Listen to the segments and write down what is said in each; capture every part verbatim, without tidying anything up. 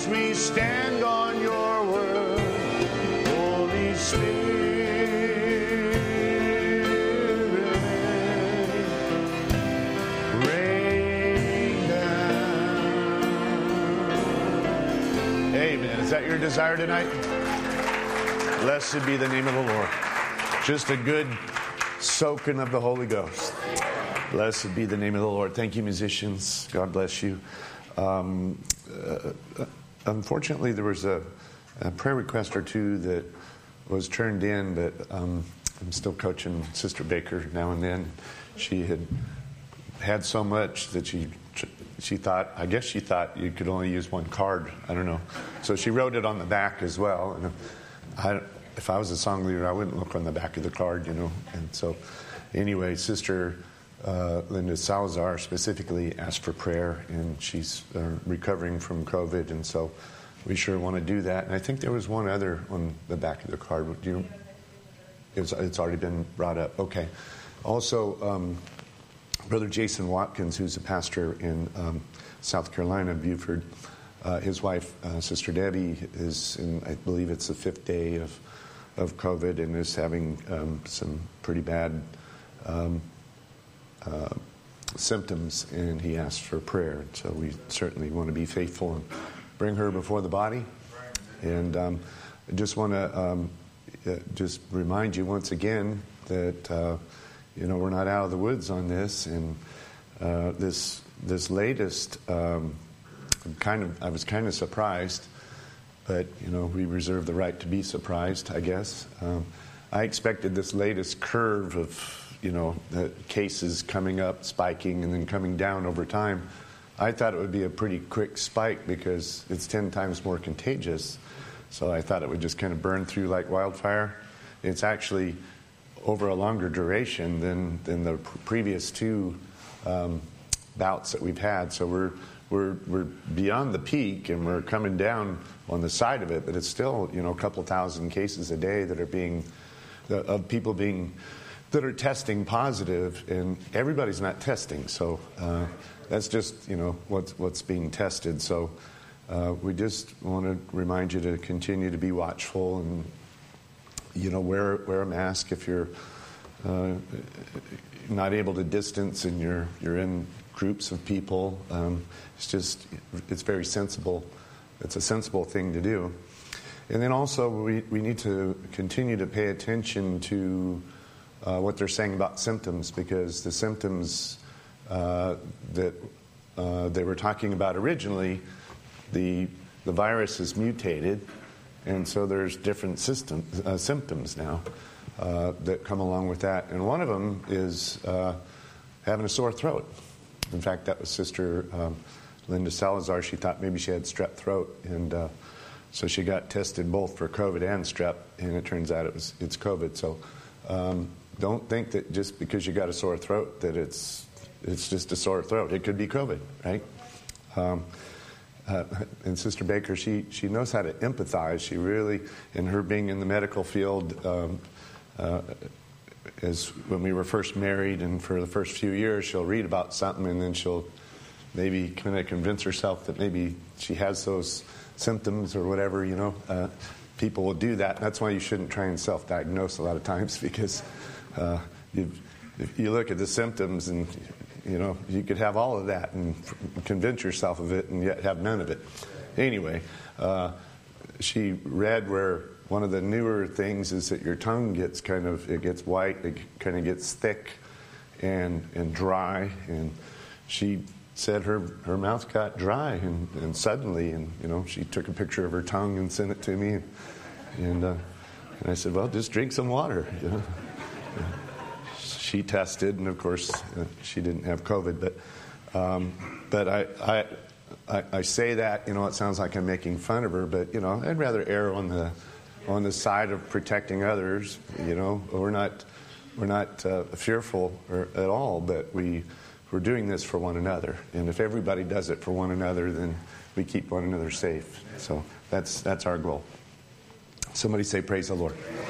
Jesus, we stand on your word. Holy Spirit, rain down. Amen. Is that your desire tonight? Blessed be the name of the Lord. Just a good soaking of the Holy Ghost. Blessed be the name of the Lord. Thank you, musicians. God bless you. Um, uh, unfortunately, there was a, a prayer request or two that was turned in, but um, I'm still coaching Sister Baker now and then. She had had so much that she she thought, I guess she thought you could only use one card. I don't know. So she wrote it on the back as well. And I, if I was a song leader, I wouldn't look on the back of the card, you know. And so anyway, Sister Uh, Linda Salazar specifically asked for prayer, and she's uh, recovering from COVID, and so we sure want to do that. And I think there was one other on the back of the card. Do you? It's, it's already been brought up. Okay. Also, um, Brother Jason Watkins, who's a pastor in um, South Carolina, Beaufort, uh, his wife, uh, Sister Debbie, is in, I believe it's the fifth day of of COVID, and is having um, some pretty bad Um, Uh, symptoms, and he asked for prayer. So we certainly want to be faithful and bring her before the body. And um, I just want to um, uh, just remind you once again that uh, you know we're not out of the woods on this. And uh, this this latest um, kind of I was kind of surprised, but you know we reserve the right to be surprised, I guess. Um, I expected this latest curve of you know, the cases coming up, spiking, and then coming down over time. I thought it would be a pretty quick spike because it's ten times more contagious. So I thought it would just kind of burn through like wildfire. It's actually over a longer duration than, than the pr- previous two um, bouts that we've had. So we're, we're, we're beyond the peak, and we're coming down on the side of it, but it's still, you know, a couple thousand cases a day that are being, of people being, that are testing positive, and everybody's not testing. So uh, that's just, you know, what's, what's being tested. So uh, we just want to remind you to continue to be watchful and, you know, wear, wear a mask if you're uh, not able to distance and you're, you're in groups of people. Um, it's just, it's very sensible. It's a sensible thing to do. And then also we, we need to continue to pay attention to Uh, what they're saying about symptoms, because the symptoms uh, that uh, they were talking about originally, the the virus is mutated, and so there's different system, uh, symptoms now uh, that come along with that. And one of them is uh, having a sore throat. In fact, that was Sister um, Linda Salazar. She thought maybe she had strep throat, and uh, so she got tested both for COVID and strep, and it turns out it was it's COVID. So. Um, Don't think that just because you got a sore throat that it's it's just a sore throat. It could be COVID, right? Um, uh, and Sister Baker, she she knows how to empathize. She really, in her being in the medical field, um, uh, as when we were first married, and for the first few years, she'll read about something, and then she'll maybe kind of convince herself that maybe she has those symptoms or whatever. You know, uh, people will do that. And that's why you shouldn't try and self-diagnose a lot of times, because. Uh, you, if you look at the symptoms, and you know you could have all of that and f- convince yourself of it, and yet have none of it. Anyway, uh, she read where one of the newer things is that your tongue gets kind of it gets white, it kind of gets thick and and dry, and she said her her mouth got dry and, and suddenly, and you know she took a picture of her tongue and sent it to me, and and, uh, and I said, well, just drink some water, you know. She tested, and of course, uh, she didn't have COVID. But, um, but I, I, I, I say that, you know, it sounds like I'm making fun of her. But you know, I'd rather err on the, on the side of protecting others. You know, we're not, we're not uh, fearful or, at all. But we, we're doing this for one another. And if everybody does it for one another, then we keep one another safe. So that's that's our goal. Somebody say, "Praise the Lord."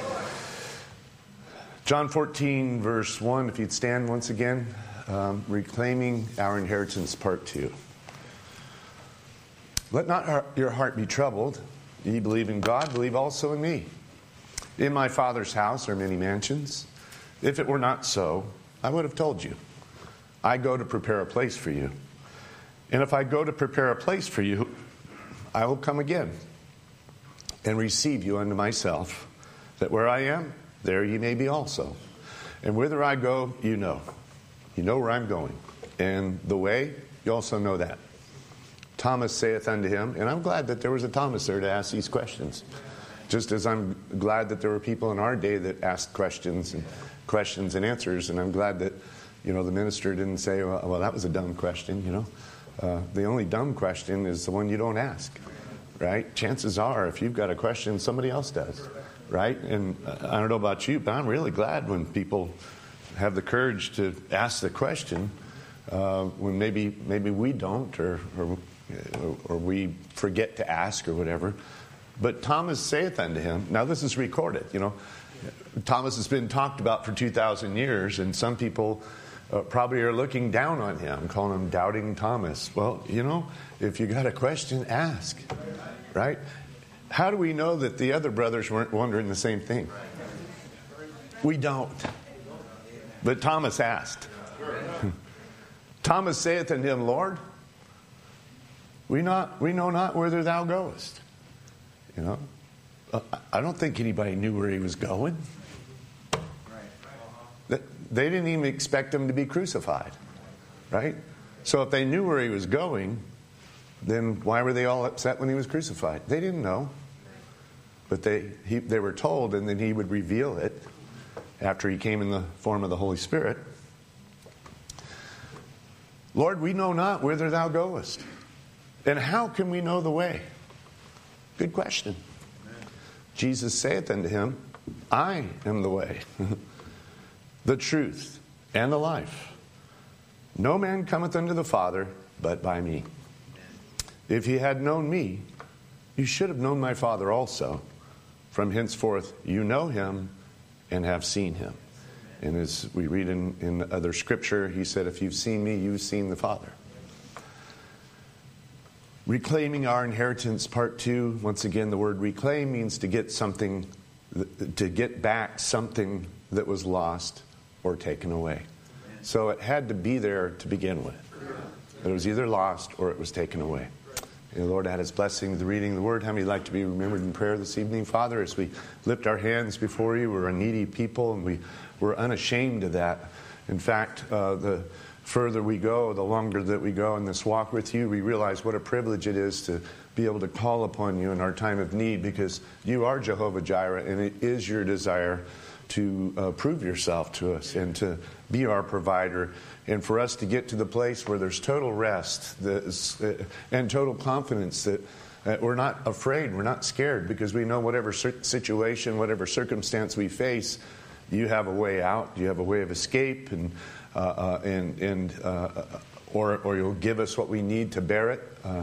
John fourteen, verse one, if you'd stand once again, um, reclaiming our inheritance, part two. Let not your heart be troubled. Ye believe in God, believe also in me. In my Father's house are many mansions. If it were not so, I would have told you. I go to prepare a place for you. And if I go to prepare a place for you, I will come again and receive you unto myself, that where I am, there ye may be also. And whither I go, you know. You know where I'm going. And the way, you also know that. Thomas saith unto him, and I'm glad that there was a Thomas there to ask these questions. Just as I'm glad that there were people in our day that asked questions and questions and answers. And I'm glad that, you know, the minister didn't say, well, well that was a dumb question, you know. Uh, the only dumb question is the one you don't ask, right? Chances are, if you've got a question, somebody else does, right? And I don't know about you, but I'm really glad when people have the courage to ask the question uh, when maybe maybe we don't, or, or or we forget to ask or whatever. But Thomas saith unto him, now this is recorded, you know. Thomas has been talked about for two thousand years, and some people uh, probably are looking down on him, calling him Doubting Thomas. Well, you know, if you got a question, ask, right? How do we know that the other brothers weren't wondering the same thing? We don't. But Thomas asked. Thomas saith unto him, Lord, we not we know not whither thou goest. You know, uh, I don't think anybody knew where he was going. Right. They didn't even expect him to be crucified, right? So if they knew where he was going, then why were they all upset when he was crucified? They didn't know, but they he, they were told, and then he would reveal it after he came in the form of the Holy Spirit. Lord, we know not whither thou goest. And how can we know the way? Good question. Amen. Jesus saith unto him, I am the way, the truth, and the life. No man cometh unto the Father but by me. If ye had known me, you should have known my Father also. From henceforth you know him and have seen him. And as we read in, in other scripture, he said, if you've seen me, you've seen the Father. Reclaiming our inheritance, part two. Once again, the word reclaim means to get something, to get back something that was lost or taken away. So it had to be there to begin with. It was either lost or it was taken away. And the Lord add his blessing to the reading of the word. How many would like to be remembered in prayer this evening? Father, as we lift our hands before you, we're a needy people, and we, we're unashamed of that. In fact, uh, the further we go, the longer that we go in this walk with you, we realize what a privilege it is to be able to call upon you in our time of need, because you are Jehovah Jireh, and it is your desire to uh, prove yourself to us and to be our provider, and for us to get to the place where there's total rest is, uh, and total confidence that uh, we're not afraid, we're not scared, because we know whatever situation, whatever circumstance we face, you have a way out, you have a way of escape, and uh, uh, and and uh, or or you'll give us what we need to bear it. Uh,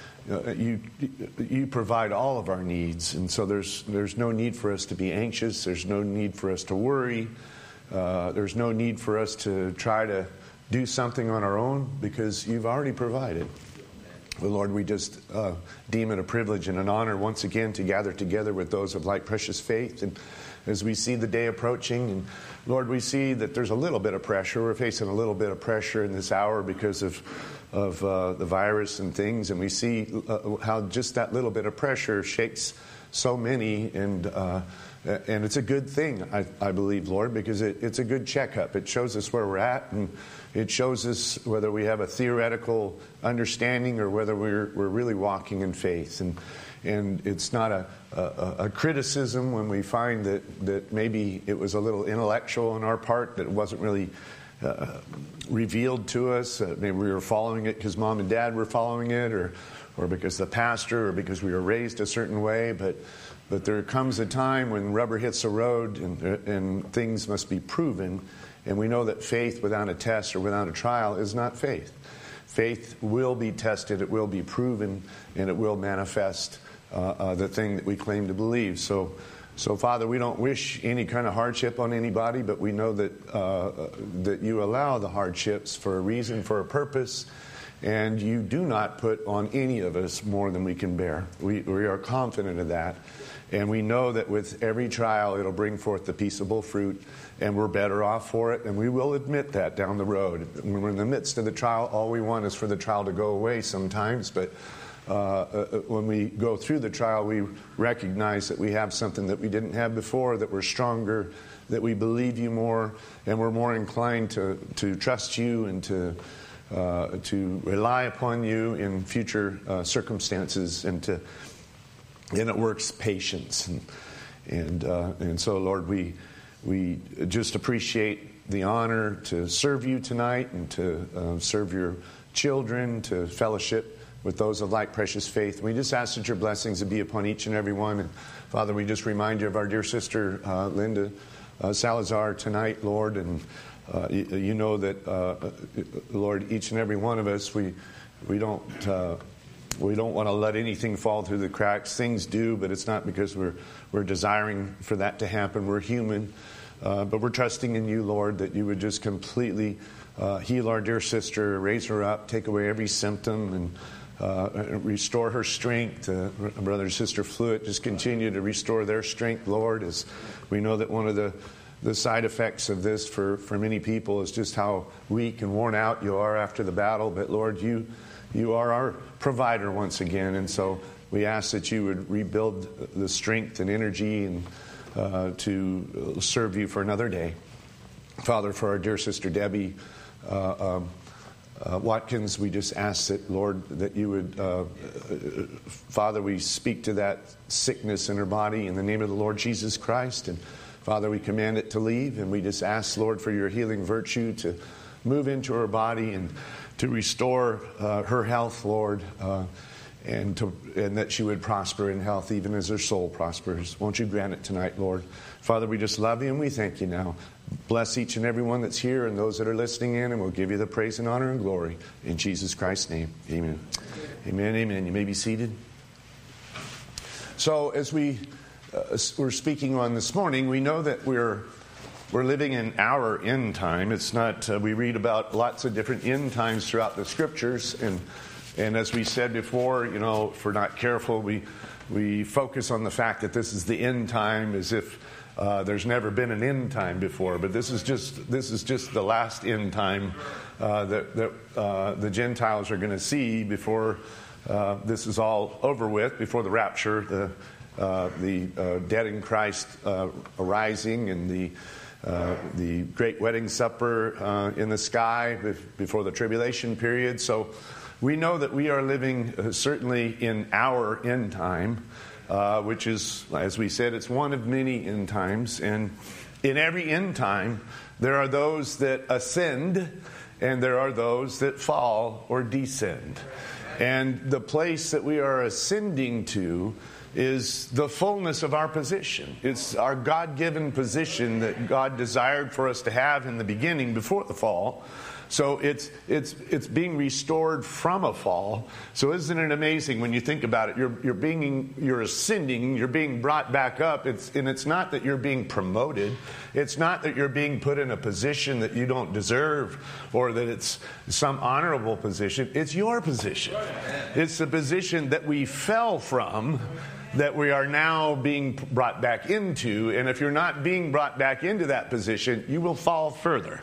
You you provide all of our needs, and so there's there's no need for us to be anxious. There's no need for us to worry. Uh, there's no need for us to try to do something on our own, because you've already provided. Well, Lord, we just uh, deem it a privilege and an honor once again to gather together with those of like precious faith. And as we see the day approaching, and Lord, we see that there's a little bit of pressure. We're facing a little bit of pressure in this hour because of of uh, the virus and things, and we see uh, how just that little bit of pressure shakes so many, and uh, and it's a good thing, I, I believe, Lord, because it, it's a good checkup. It shows us where we're at, and it shows us whether we have a theoretical understanding or whether we're we're really walking in faith. And and it's not a, a, a criticism when we find that, that maybe it was a little intellectual on our part, that it wasn't really Uh, revealed to us. Uh, maybe we were following it because mom and dad were following it, or or because the pastor, or because we were raised a certain way. But but there comes a time when rubber hits the road, and and things must be proven. And we know that faith without a test or without a trial is not faith. Faith will be tested, it will be proven, and it will manifest uh, uh, the thing that we claim to believe. So. So, Father, we don't wish any kind of hardship on anybody, but we know that uh, that you allow the hardships for a reason, for a purpose, And you do not put on any of us more than we can bear. We, we are confident of that. And we know that with every trial, it'll bring forth the peaceable fruit, and we're better off for it. And we will admit that down the road. When we're in the midst of the trial, all we want is for the trial to go away sometimes. But uh, when we go through the trial, we recognize that we have something that we didn't have before, that we're stronger, that we believe you more, and we're more inclined to, to trust you and to uh, to rely upon you in future uh, circumstances, and to and it works patience. And and, uh, and so, Lord, we we just appreciate the honor to serve you tonight and to uh, serve your children, to fellowship with those of like precious faith. We just ask that your blessings would be upon each and every one. And Father, we just remind you of our dear sister uh, Linda uh, Salazar tonight, Lord. And uh, you, you know that, uh, Lord, each and every one of us, we we don't uh, we don't want to let anything fall through the cracks. Things do, but it's not because we're we're desiring for that to happen. We're human, uh, but we're trusting in you, Lord, that you would just completely uh, heal our dear sister, raise her up, take away every symptom, and Uh, restore her strength. Uh, brother and sister Fluid, just continue to restore their strength, Lord, as we know that one of the, the side effects of this for, for many people is just how weak and worn out you are after the battle. But Lord, you you are our provider once again, and so we ask that you would rebuild the strength and energy and uh, to serve you for another day. Father, for our dear sister Debbie uh, um, Uh, Watkins, we just ask that, Lord, that you would, uh, uh, Father, we speak to that sickness in her body in the name of the Lord Jesus Christ. And Father, we command it to leave. And we just ask, Lord, for your healing virtue to move into her body and to restore uh, her health, Lord, uh, and to and that she would prosper in health even as her soul prospers. Won't you grant it tonight, Lord? Father, we just love you and we thank you now. Bless each and every one that's here and those that are listening in, and we'll give you the praise and honor and glory. In Jesus Christ's name, amen. Amen, amen. You may be seated. So as we uh, were speaking on this morning, we know that we're we're living in our end time. It's not, uh, we read about lots of different end times throughout the scriptures, and and as we said before, you know, if we're not careful, we we focus on the fact that this is the end time as if Uh, there's never been an end time before, but this is just this is just the last end time uh, that, that uh, the Gentiles are going to see before uh, this is all over with, before the rapture, the uh, the uh, dead in Christ uh, arising, and the uh, the great wedding supper uh, in the sky before the tribulation period. So we know that we are living uh, certainly in our end time. Uh, which is, as we said, it's one of many end times. And in every end time, there are those that ascend and there are those that fall or descend. And the place that we are ascending to is the fullness of our position. It's our God-given position that God desired for us to have in the beginning before the fall. So it's it's it's being restored from a fall. So isn't it amazing when you think about it? You're you're being you're ascending. You're being brought back up. It's and it's not that you're being promoted. It's not that you're being put in a position that you don't deserve, or that it's some honorable position. It's your position. It's the position that we fell from, that we are now being brought back into. And if you're not being brought back into that position, you will fall further.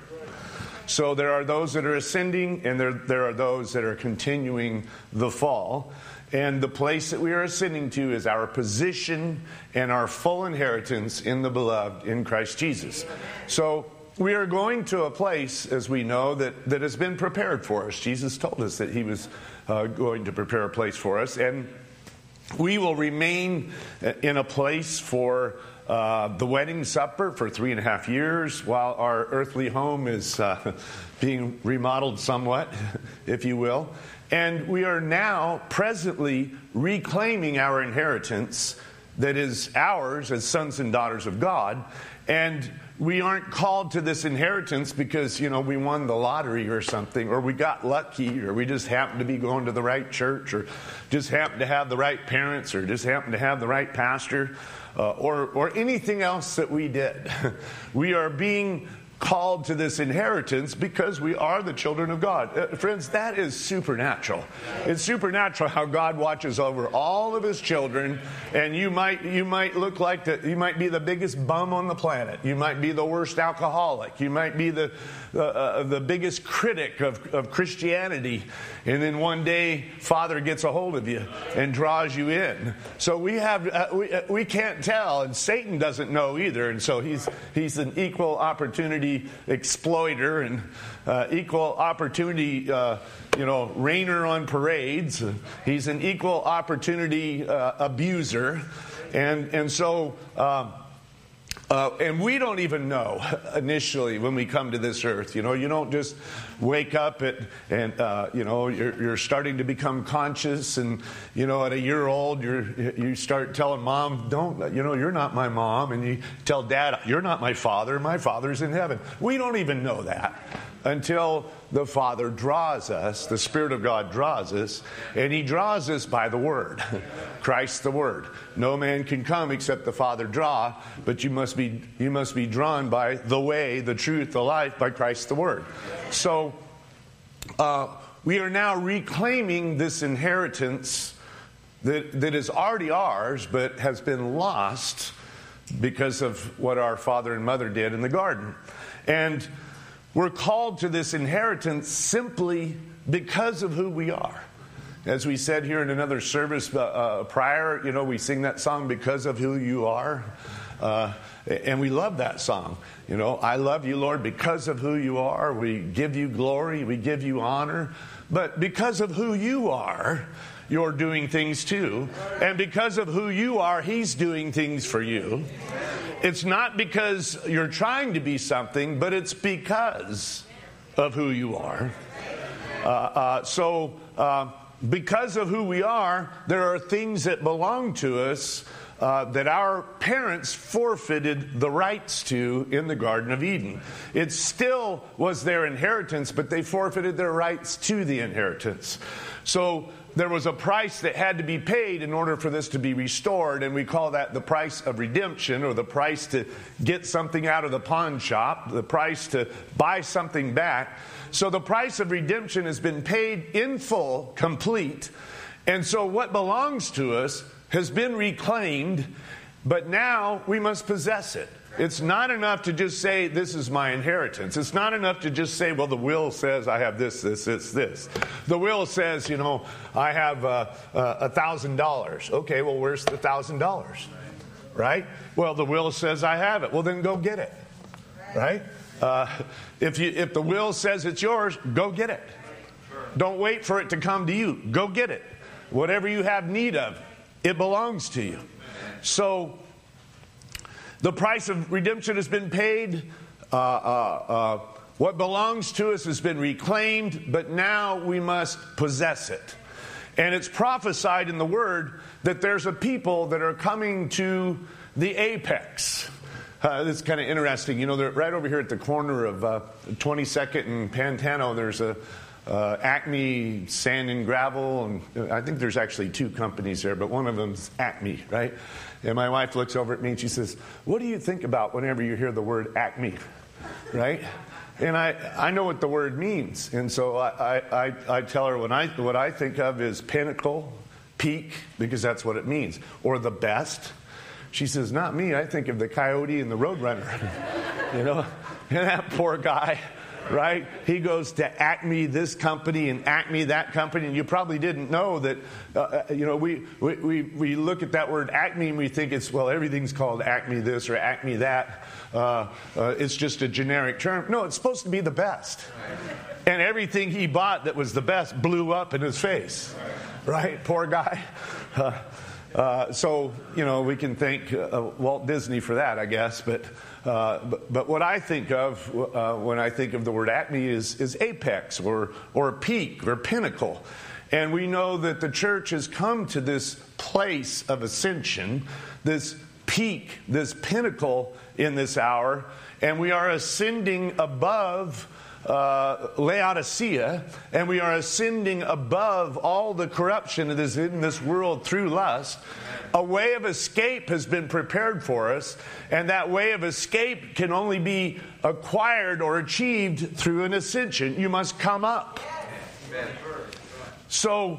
So there are those that are ascending, and there there are those that are continuing the fall. And the place that we are ascending to is our position and our full inheritance in the beloved in Christ Jesus. So we are going to a place, as we know, that, that has been prepared for us. Jesus told us that he was uh, going to prepare a place for us. And we will remain in a place for Uh, the wedding supper for three and a half years while our earthly home is uh, being remodeled somewhat, if you will. And we are now presently reclaiming our inheritance that is ours as sons and daughters of God. And we aren't called to this inheritance because, you know, we won the lottery or something, or we got lucky, or we just happen to be going to the right church, or just happen to have the right parents, or just happen to have the right pastor. Uh, or, or anything else that we did. We are being called to this inheritance because we are the children of God. Uh, friends, that is supernatural. It's supernatural how God watches over all of his children, and you might you might look like the, you might be the biggest bum on the planet. You might be the worst alcoholic. You might be the uh, uh, the biggest critic of, of Christianity, and then one day Father gets a hold of you and draws you in. So we have uh, we, uh, we can't tell, and Satan doesn't know either, and so he's he's an equal opportunity exploiter and uh, equal opportunity, uh, you know, rainer on parades. He's an equal opportunity uh, abuser, and and so. Um, Uh, and we don't even know initially when we come to this earth. You know, you don't just wake up at, and, uh, you know, you're, you're starting to become conscious. And, you know, at a year old, you're, you start telling mom, don't, you know, you're not my mom. And you tell dad, you're not my father. My father's in heaven. We don't even know that until the Father draws us, the Spirit of God draws us, and he draws us by the Word. Christ the Word. No man can come except the Father draw, but you must be you must be drawn by the way, the truth, the life, by Christ the Word. So uh, we are now reclaiming this inheritance that, that is already ours, but has been lost because of what our father and mother did in the garden. And we're called to this inheritance simply because of who we are. As we said here in another service uh, uh, prior, you know, we sing that song, Because of Who You Are. Uh, and we love that song. You know, I love you, Lord, because of who you are. We give you glory. We give you honor. But because of who you are, you're doing things too. And because of who you are, he's doing things for you. It's not because you're trying to be something, but it's because of who you are. Uh, uh, so, uh, because of who we are, there are things that belong to us uh, that our parents forfeited the rights to in the Garden of Eden. It still was their inheritance, but they forfeited their rights to the inheritance. So there was a price that had to be paid in order for this to be restored, and we call that the price of redemption, or the price to get something out of the pawn shop, the price to buy something back. So the price of redemption has been paid in full, complete, and so what belongs to us has been reclaimed, but now we must possess it. It's not enough to just say, this is my inheritance. It's not enough to just say, well, the will says I have this, this, this, this. The will says, you know, I have uh, uh, one thousand dollars. Okay, well, where's the one thousand dollars? Right? Well, the will says I have it. Well, then go get it. Right? Uh, if you if the will says it's yours, go get it. Don't wait for it to come to you. Go get it. Whatever you have need of, it belongs to you. So the price of redemption has been paid. Uh, uh, uh, what belongs to us has been reclaimed, but now we must possess it. And it's prophesied in the Word that there's a people that are coming to the apex. Uh, it's kind of interesting. You know, they're right over here at the corner of uh, twenty-second and Pantano, there's a uh, Acme Sand and Gravel, and I think there's actually two companies there, but one of them's Acme, right? And my wife looks over at me and she says, what do you think about whenever you hear the word Acme, right? And I, I know what the word means. And so I, I, I tell her when I, what I think of is pinnacle, peak, because that's what it means, or the best. She says, not me. I think of the Coyote and the Roadrunner, you know, and that poor guy. Right? He goes to Acme this company and Acme that company, and you probably didn't know that, uh, you know, we, we, we look at that word Acme and we think it's, well, everything's called Acme this or Acme that. Uh, uh, it's just a generic term. No, it's supposed to be the best. And everything he bought that was the best blew up in his face. Right? Poor guy. Uh, uh, so, you know, we can thank uh, Walt Disney for that, I guess, but... Uh, but, but what I think of uh, when I think of the word Acme is, is apex or or peak or pinnacle. And we know that the church has come to this place of ascension, this peak, this pinnacle in this hour, and we are ascending above uh, Laodicea, and we are ascending above all the corruption that is in this world through lust, a way of escape has been prepared for us, and that way of escape can only be acquired or achieved through an ascension. You must come up. So,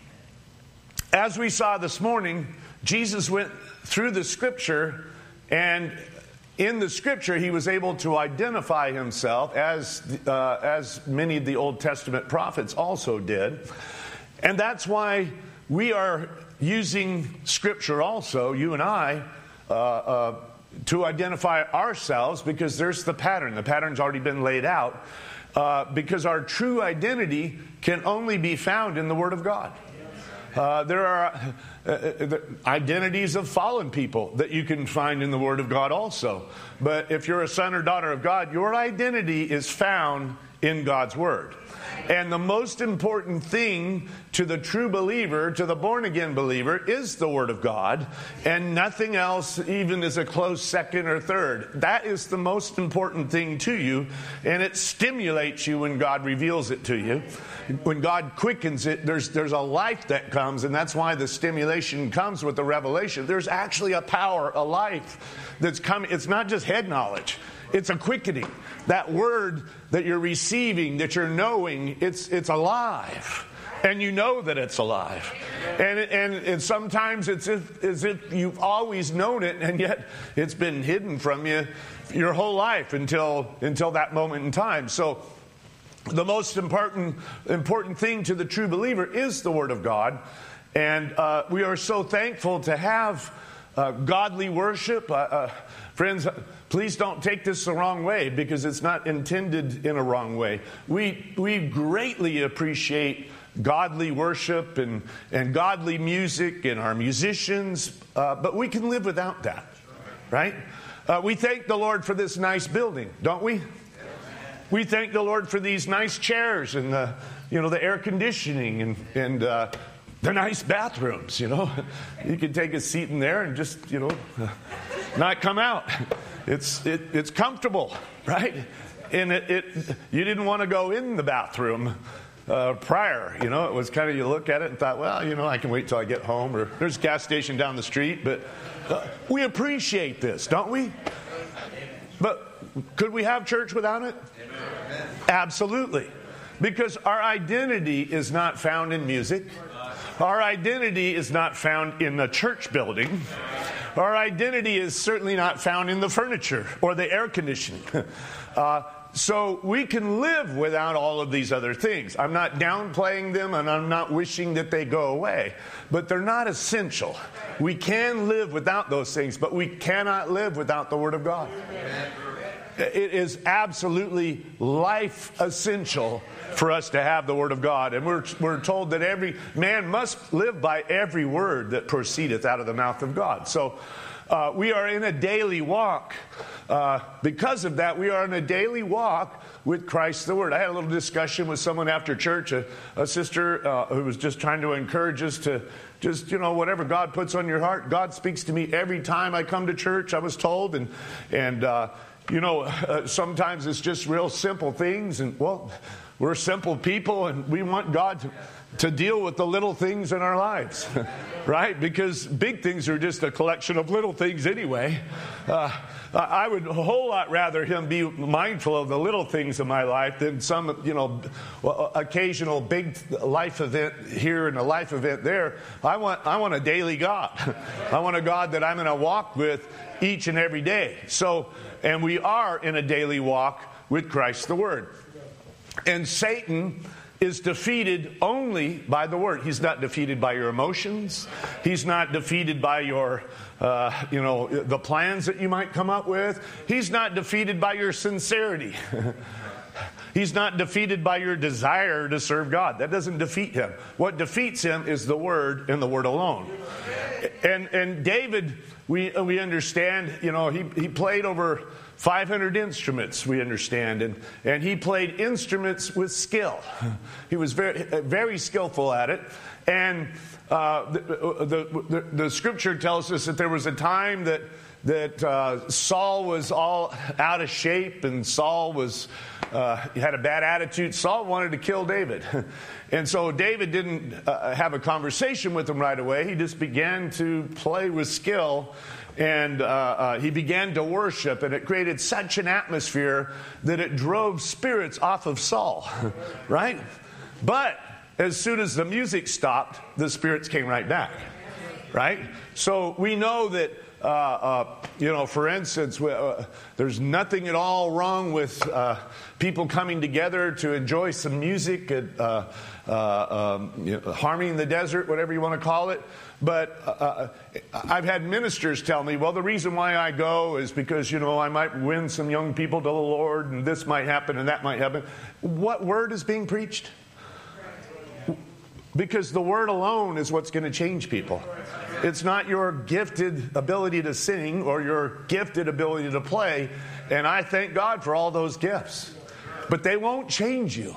as we saw this morning, Jesus went through the Scripture, and in the Scripture he was able to identify himself, as uh, as many of the Old Testament prophets also did. And that's why we are using Scripture also, you and I, uh, uh, to identify ourselves, because there's the pattern. The pattern's already been laid out, uh, because our true identity can only be found in the Word of God. Uh, there are uh, uh, identities of fallen people that you can find in the Word of God also. But if you're a son or daughter of God, your identity is found in God's Word. And the most important thing to the true believer, to the born-again believer, is the Word of God. And nothing else even is a close second or third. That is the most important thing to you. And it stimulates you when God reveals it to you. When God quickens it, there's, there's a life that comes. And that's why the stimulation comes with the revelation. There's actually a power, a life that's coming. It's not just head knowledge. It's a quickening. That word that you're receiving, that you're knowing, it's it's alive. And you know that it's alive. And and, and sometimes it's if, as if you've always known it, and yet it's been hidden from you your whole life until until that moment in time. So the most important important thing to the true believer is the Word of God. And uh, we are so thankful to have uh, godly worship. Uh, uh, friends, please don't take this the wrong way, because it's not intended in a wrong way. We we greatly appreciate godly worship and, and godly music and our musicians, uh, but we can live without that, right? Uh, we thank the Lord for this nice building, don't we? We thank the Lord for these nice chairs and the, you know, the air conditioning and and uh, the nice bathrooms. You know, you can take a seat in there and just, you know, not come out. It's it, it's comfortable, right? And it, it you didn't want to go in the bathroom uh, prior. You know, it was kind of, you look at it and thought, well, you know, I can wait till I get home, or there's a gas station down the street. But uh, we appreciate this, don't we? But could we have church without it? Amen. Absolutely. Because our identity is not found in music. Our identity is not found in the church building. Our identity is certainly not found in the furniture or the air conditioning. Uh, so we can live without all of these other things. I'm not downplaying them, and I'm not wishing that they go away. But they're not essential. We can live without those things, but we cannot live without the Word of God. It is absolutely life essential for us to have the Word of God. And we're, we're told that every man must live by every word that proceedeth out of the mouth of God. So uh, we are in a daily walk. Uh, because of that, we are in a daily walk with Christ the Word. I had a little discussion with someone after church, a, a sister uh, who was just trying to encourage us to just, you know, whatever God puts on your heart. God speaks to me every time I come to church, I was told. And, and uh, you know, uh, sometimes it's just real simple things. And, well, we're simple people, and we want God to, to deal with the little things in our lives, right? Because big things are just a collection of little things anyway. Uh, I would a whole lot rather Him be mindful of the little things in my life than some, you know, occasional big life event here and a life event there. I want, I want a daily God. I want a God that I'm going to walk with each and every day. So, and we are in a daily walk with Christ the Word. And Satan is defeated only by the Word. He's not defeated by your emotions. He's not defeated by your, uh, you know, the plans that you might come up with. He's not defeated by your sincerity. He's not defeated by your desire to serve God. That doesn't defeat him. What defeats him is the Word and the Word alone. And and David, we we understand, you know, he, he played over five hundred instruments, we understand, and, and he played instruments with skill. He was very very skillful at it. And uh, the, the, the, the scripture tells us that there was a time that that uh, Saul was all out of shape, and Saul was uh, he had a bad attitude. Saul wanted to kill David. And so David didn't uh, have a conversation with him right away. He just began to play with skill, and uh, uh, he began to worship, and it created such an atmosphere that it drove spirits off of Saul, right? But as soon as the music stopped, the spirits came right back, right? So we know that Uh, uh, you know, for instance, uh, there's nothing at all wrong with uh, people coming together to enjoy some music at uh, uh, um, you know, Harmony in the Desert, whatever you want to call it. But uh, I've had ministers tell me, well, the reason why I go is because, you know, I might win some young people to the Lord, and this might happen and that might happen. What word is being preached? Because the word alone is what's going to change people. It's not your gifted ability to sing or your gifted ability to play. And I thank God for all those gifts. But they won't change you.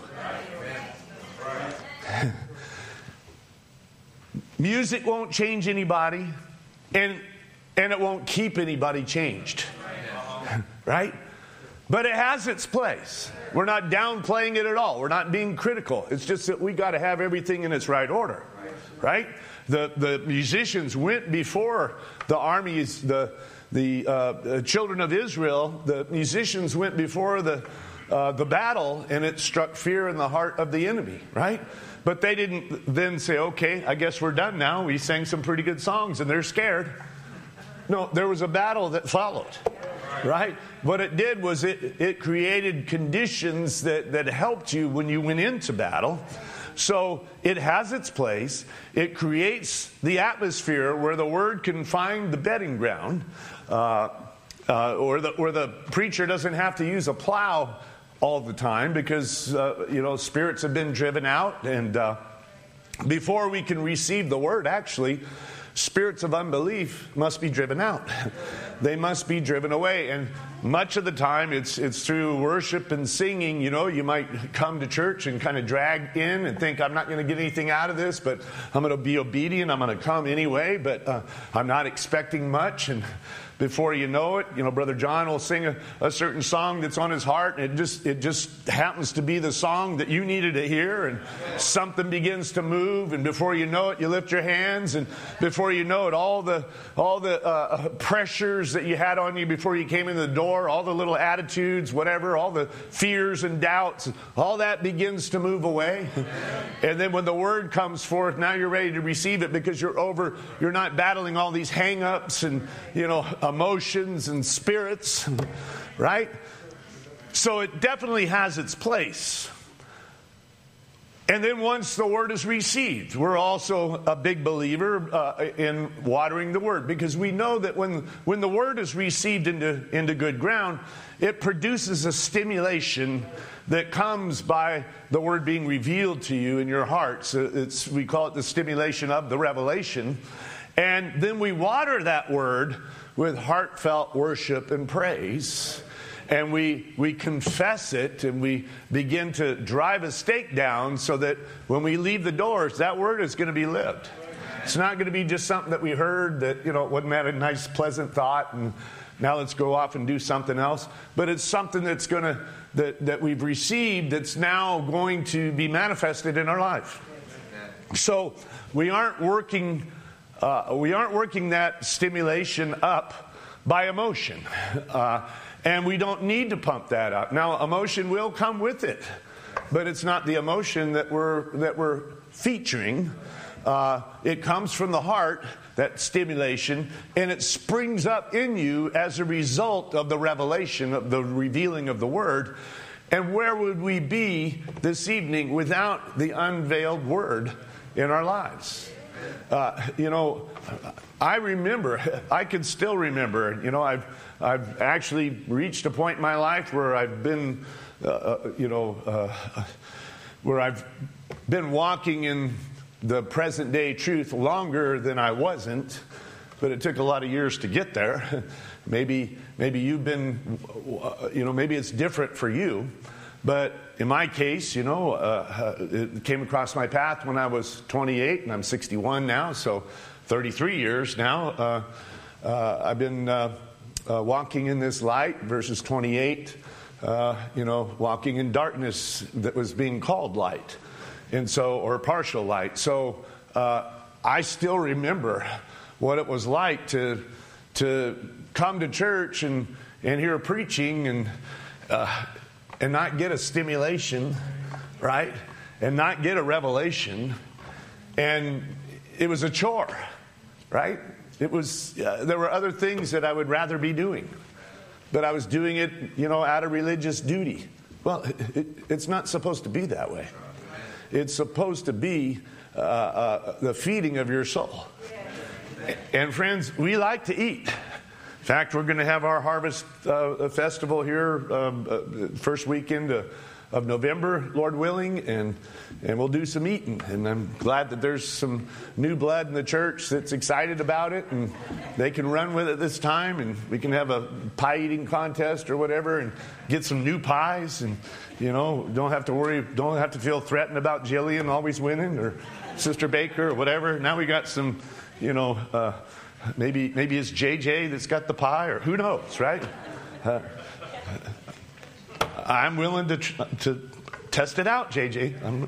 Music won't change anybody. And, and it won't keep anybody changed. Right? But it has its place. We're not downplaying it at all. We're not being critical. It's just that we got to have everything in its right order. Right? The the musicians went before the armies, the the uh, children of Israel. The musicians went before the uh, the battle, and it struck fear in the heart of the enemy. Right? But they didn't then say, "Okay, I guess we're done now. We sang some pretty good songs, and they're scared." No, there was a battle that followed. Right? What it did was it it created conditions that that helped you when you went into battle. So it has its place. It creates the atmosphere where the word can find the bedding ground, uh, uh, or the or the preacher doesn't have to use a plow all the time because uh, you know spirits have been driven out, and uh, before we can receive the word, actually, spirits of unbelief must be driven out. They must be driven away. And much of the time it's it's through worship and singing. You know, you might come to church and kind of drag in and think, I'm not going to get anything out of this, but I'm going to be obedient. I'm going to come anyway, but uh, I'm not expecting much. And before you know it, you know, Brother John will sing a, a certain song that's on his heart, and it just it just happens to be the song that you needed to hear, and something begins to move, and before you know it, you lift your hands, and before you know it, all the all the uh, pressures that you had on you before you came in the door, all the little attitudes, whatever, all the fears and doubts, all that begins to move away. And then when the word comes forth, now you're ready to receive it because you're over, you're not battling all these hang-ups and, you know, emotions and spirits, right? So it definitely has its place. And then once the word is received, we're also a big believer uh, in watering the word, because we know that when when the word is received into, into good ground, it produces a stimulation that comes by the word being revealed to you in your heart. So it's, we call it the stimulation of the revelation. And then we water that word with heartfelt worship and praise. And we we confess it, and we begin to drive a stake down so that when we leave the doors, that word is going to be lived. It's not going to be just something that we heard that, you know, wasn't that a nice, pleasant thought, and now let's go off and do something else. But it's something that's going to that, that we've received that's now going to be manifested in our life. So we aren't working uh, we aren't working that stimulation up by emotion. Uh, And we don't need to pump that up. Now, emotion will come with it, but it's not the emotion that we're that we're featuring. Uh, it comes from the heart, that stimulation, and it springs up in you as a result of the revelation, of the revealing of the word. And where would we be this evening without the unveiled word in our lives? Uh, you know, I remember, I can still remember, you know, I've I've actually reached a point in my life where I've been, uh, you know, uh, where I've been walking in the present day truth longer than I wasn't, but it took a lot of years to get there. Maybe, maybe you've been, you know, maybe it's different for you, but in my case, you know, uh, it came across my path when I was twenty-eight, and I'm sixty-one now, so thirty-three years now. Uh, uh, I've been uh, uh, walking in this light versus twenty-eight, uh, you know, walking in darkness that was being called light, and so, or partial light. So uh, I still remember what it was like to to come to church and, and hear preaching and uh, and not get a stimulation, right? And not get a revelation. And it was a chore, right? It was, uh, there were other things that I would rather be doing. But I was doing it, you know, out of religious duty. Well, it, it, it's not supposed to be that way. It's supposed to be uh, uh, the feeding of your soul. And friends, we like to eat. In fact, we're going to have our harvest uh, festival here um, uh, first weekend uh, of November, Lord willing, and and we'll do some eating. And I'm glad that there's some new blood in the church that's excited about it, and they can run with it this time, and we can have a pie eating contest or whatever, and get some new pies, and you know, don't have to worry, don't have to feel threatened about Jillian always winning or Sister Baker or whatever. Now we got some, you know. Uh, Maybe maybe it's J J that's got the pie, or who knows, right? Uh, I'm willing to tr- to test it out, J J. I'm...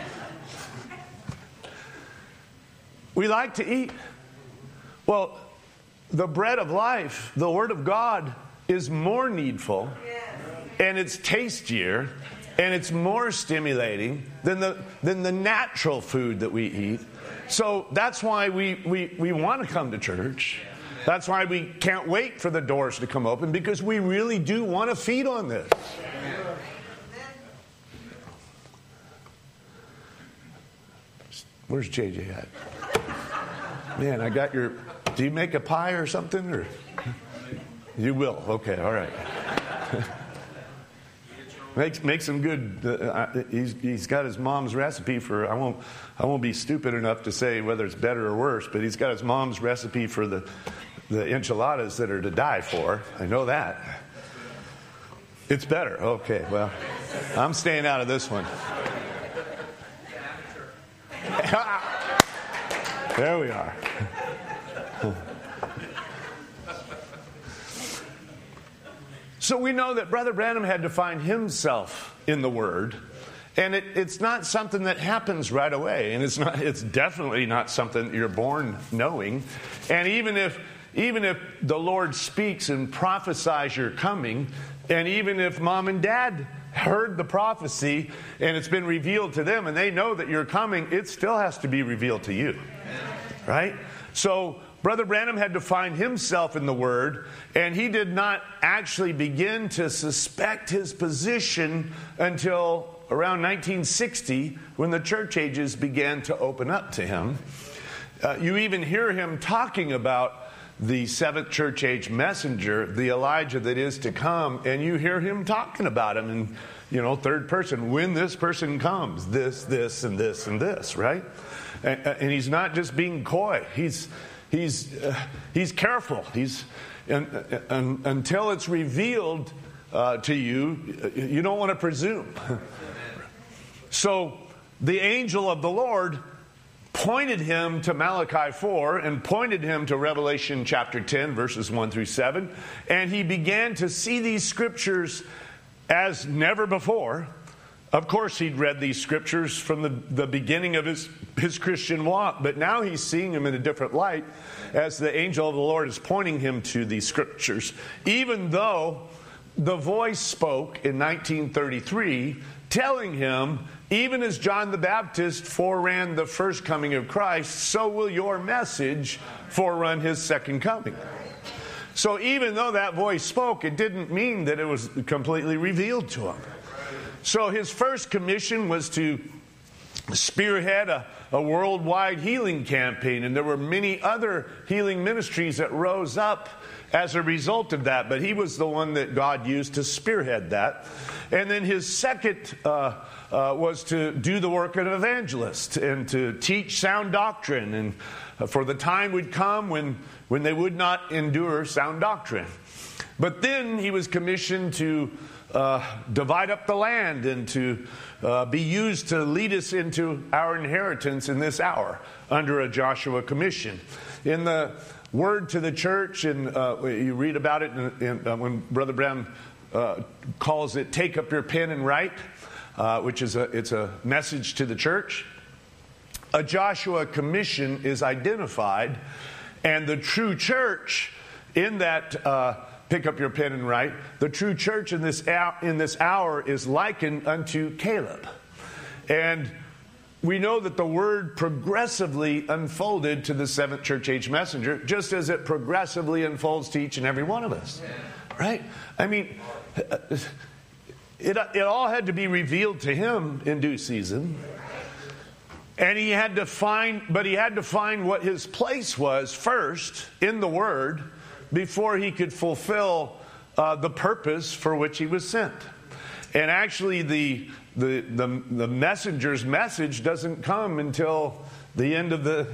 We like to eat. Well, the bread of life, the Word of God, is more needful, and it's tastier, and it's more stimulating than the than the natural food that we eat. So that's why we, we, we want to come to church. That's why we can't wait for the doors to come open, because we really do want to feed on this. Where's J J at? Man, I got your... Do you make a pie or something? Or you will. Okay, all right. Make make some good. Uh, he's he's got his mom's recipe for. I won't I won't be stupid enough to say whether it's better or worse, but he's got his mom's recipe for the the enchiladas that are to die for. I know that. It's better. Okay, well, I'm staying out of this one. There we are. So we know that Brother Branham had to find himself in the Word, and it, it's not something that happens right away, and it's not. It's definitely not something you're born knowing. And even if even if the Lord speaks and prophesies your coming, and even if mom and dad heard the prophecy and it's been revealed to them, and they know that you're coming, it still has to be revealed to you, right? So Brother Branham had to find himself in the Word, and he did not actually begin to suspect his position until around nineteen sixty, when the church ages began to open up to him. Uh, you even hear him talking about the seventh church age messenger, the Elijah that is to come, and you hear him talking about him in, you know, third person. When this person comes, this, this, and this, and this, right? And, and he's not just being coy. He's He's uh, he's careful. He's and, and, until it's revealed uh, to you, you don't want to presume. So the angel of the Lord pointed him to Malachi four and pointed him to Revelation chapter ten, verses one through seven, and he began to see these scriptures as never before. Of course, he'd read these scriptures from the, the beginning of his, his Christian walk, but now he's seeing them in a different light as the angel of the Lord is pointing him to these scriptures. Even though the voice spoke in nineteen thirty-three, telling him, even as John the Baptist foreran the first coming of Christ, so will your message forerun his second coming. So even though that voice spoke, it didn't mean that it was completely revealed to him. So his first commission was to spearhead a, a worldwide healing campaign, and there were many other healing ministries that rose up as a result of that, but he was the one that God used to spearhead that. And then his second uh, uh, was to do the work of an evangelist and to teach sound doctrine, and uh, for the time would come when, when they would not endure sound doctrine. But then he was commissioned to uh, divide up the land and to uh, be used to lead us into our inheritance in this hour under a Joshua commission. In the word to the church, and uh, you read about it in, in, uh, when Brother Brown uh, calls it, "Take up your pen and write," uh, which is a it's a message to the church. A Joshua commission is identified, and the true church in that. Uh, Pick up your pen and write. The true church in this hour, in this hour is likened unto Caleb. And we know that the word progressively unfolded to the seventh church age messenger, just as it progressively unfolds to each and every one of us. Right? I mean, it, it all had to be revealed to him in due season. And he had to find, but he had to find what his place was first in the word, before he could fulfill uh, the purpose for which he was sent. And actually the, the the the messenger's message doesn't come until the end of the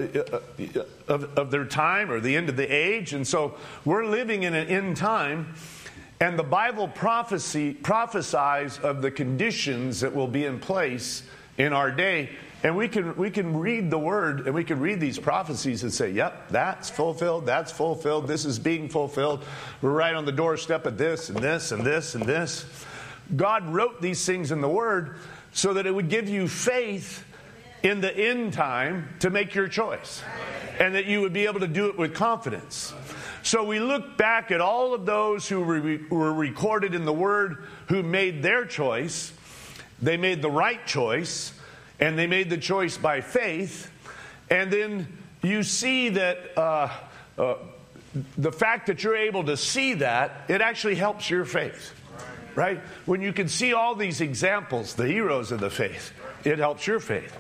uh, uh, of, of their time, or the end of the age. And so we're living in an end time, and the Bible prophecy prophesies of the conditions that will be in place in our day. And we can we can read the word, and we can read these prophecies and say, yep, that's fulfilled, that's fulfilled, this is being fulfilled. We're right on the doorstep of this and this and this and this. God wrote these things in the word so that it would give you faith in the end time to make your choice, and that you would be able to do it with confidence. So we look back at all of those who were recorded in the word who made their choice. They made the right choice. And they made the choice by faith. And then you see that uh, uh, the fact that you're able to see that, it actually helps your faith. Right? When you can see all these examples, the heroes of the faith, it helps your faith.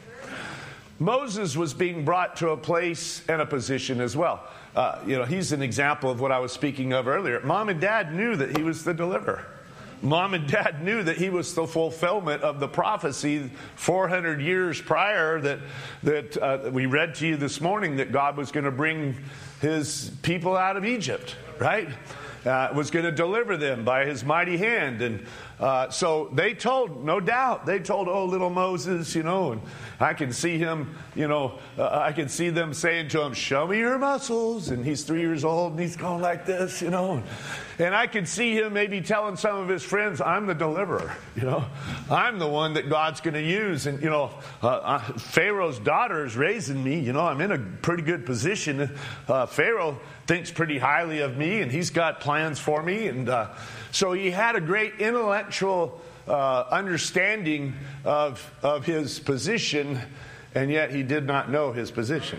Moses was being brought to a place and a position as well. Uh, you know, he's an example of what I was speaking of earlier. Mom and Dad knew that he was the deliverer. Mom and Dad knew that he was the fulfillment of the prophecy four hundred years prior that that uh, we read to you this morning, that God was going to bring his people out of Egypt, right? Uh, was going to deliver them by his mighty hand. And uh, so they told, no doubt, they told, oh, little Moses, you know, and I can see him, you know, uh, I can see them saying to him, show me your muscles. And he's three years old and he's going like this, you know. And I could see him maybe telling some of his friends, I'm the deliverer, you know. I'm the one that God's going to use. And, you know, uh, uh, Pharaoh's daughter is raising me. You know, I'm in a pretty good position. Uh, Pharaoh thinks pretty highly of me, and he's got plans for me. And uh, so he had a great intellectual uh, understanding of, of his position, and yet he did not know his position.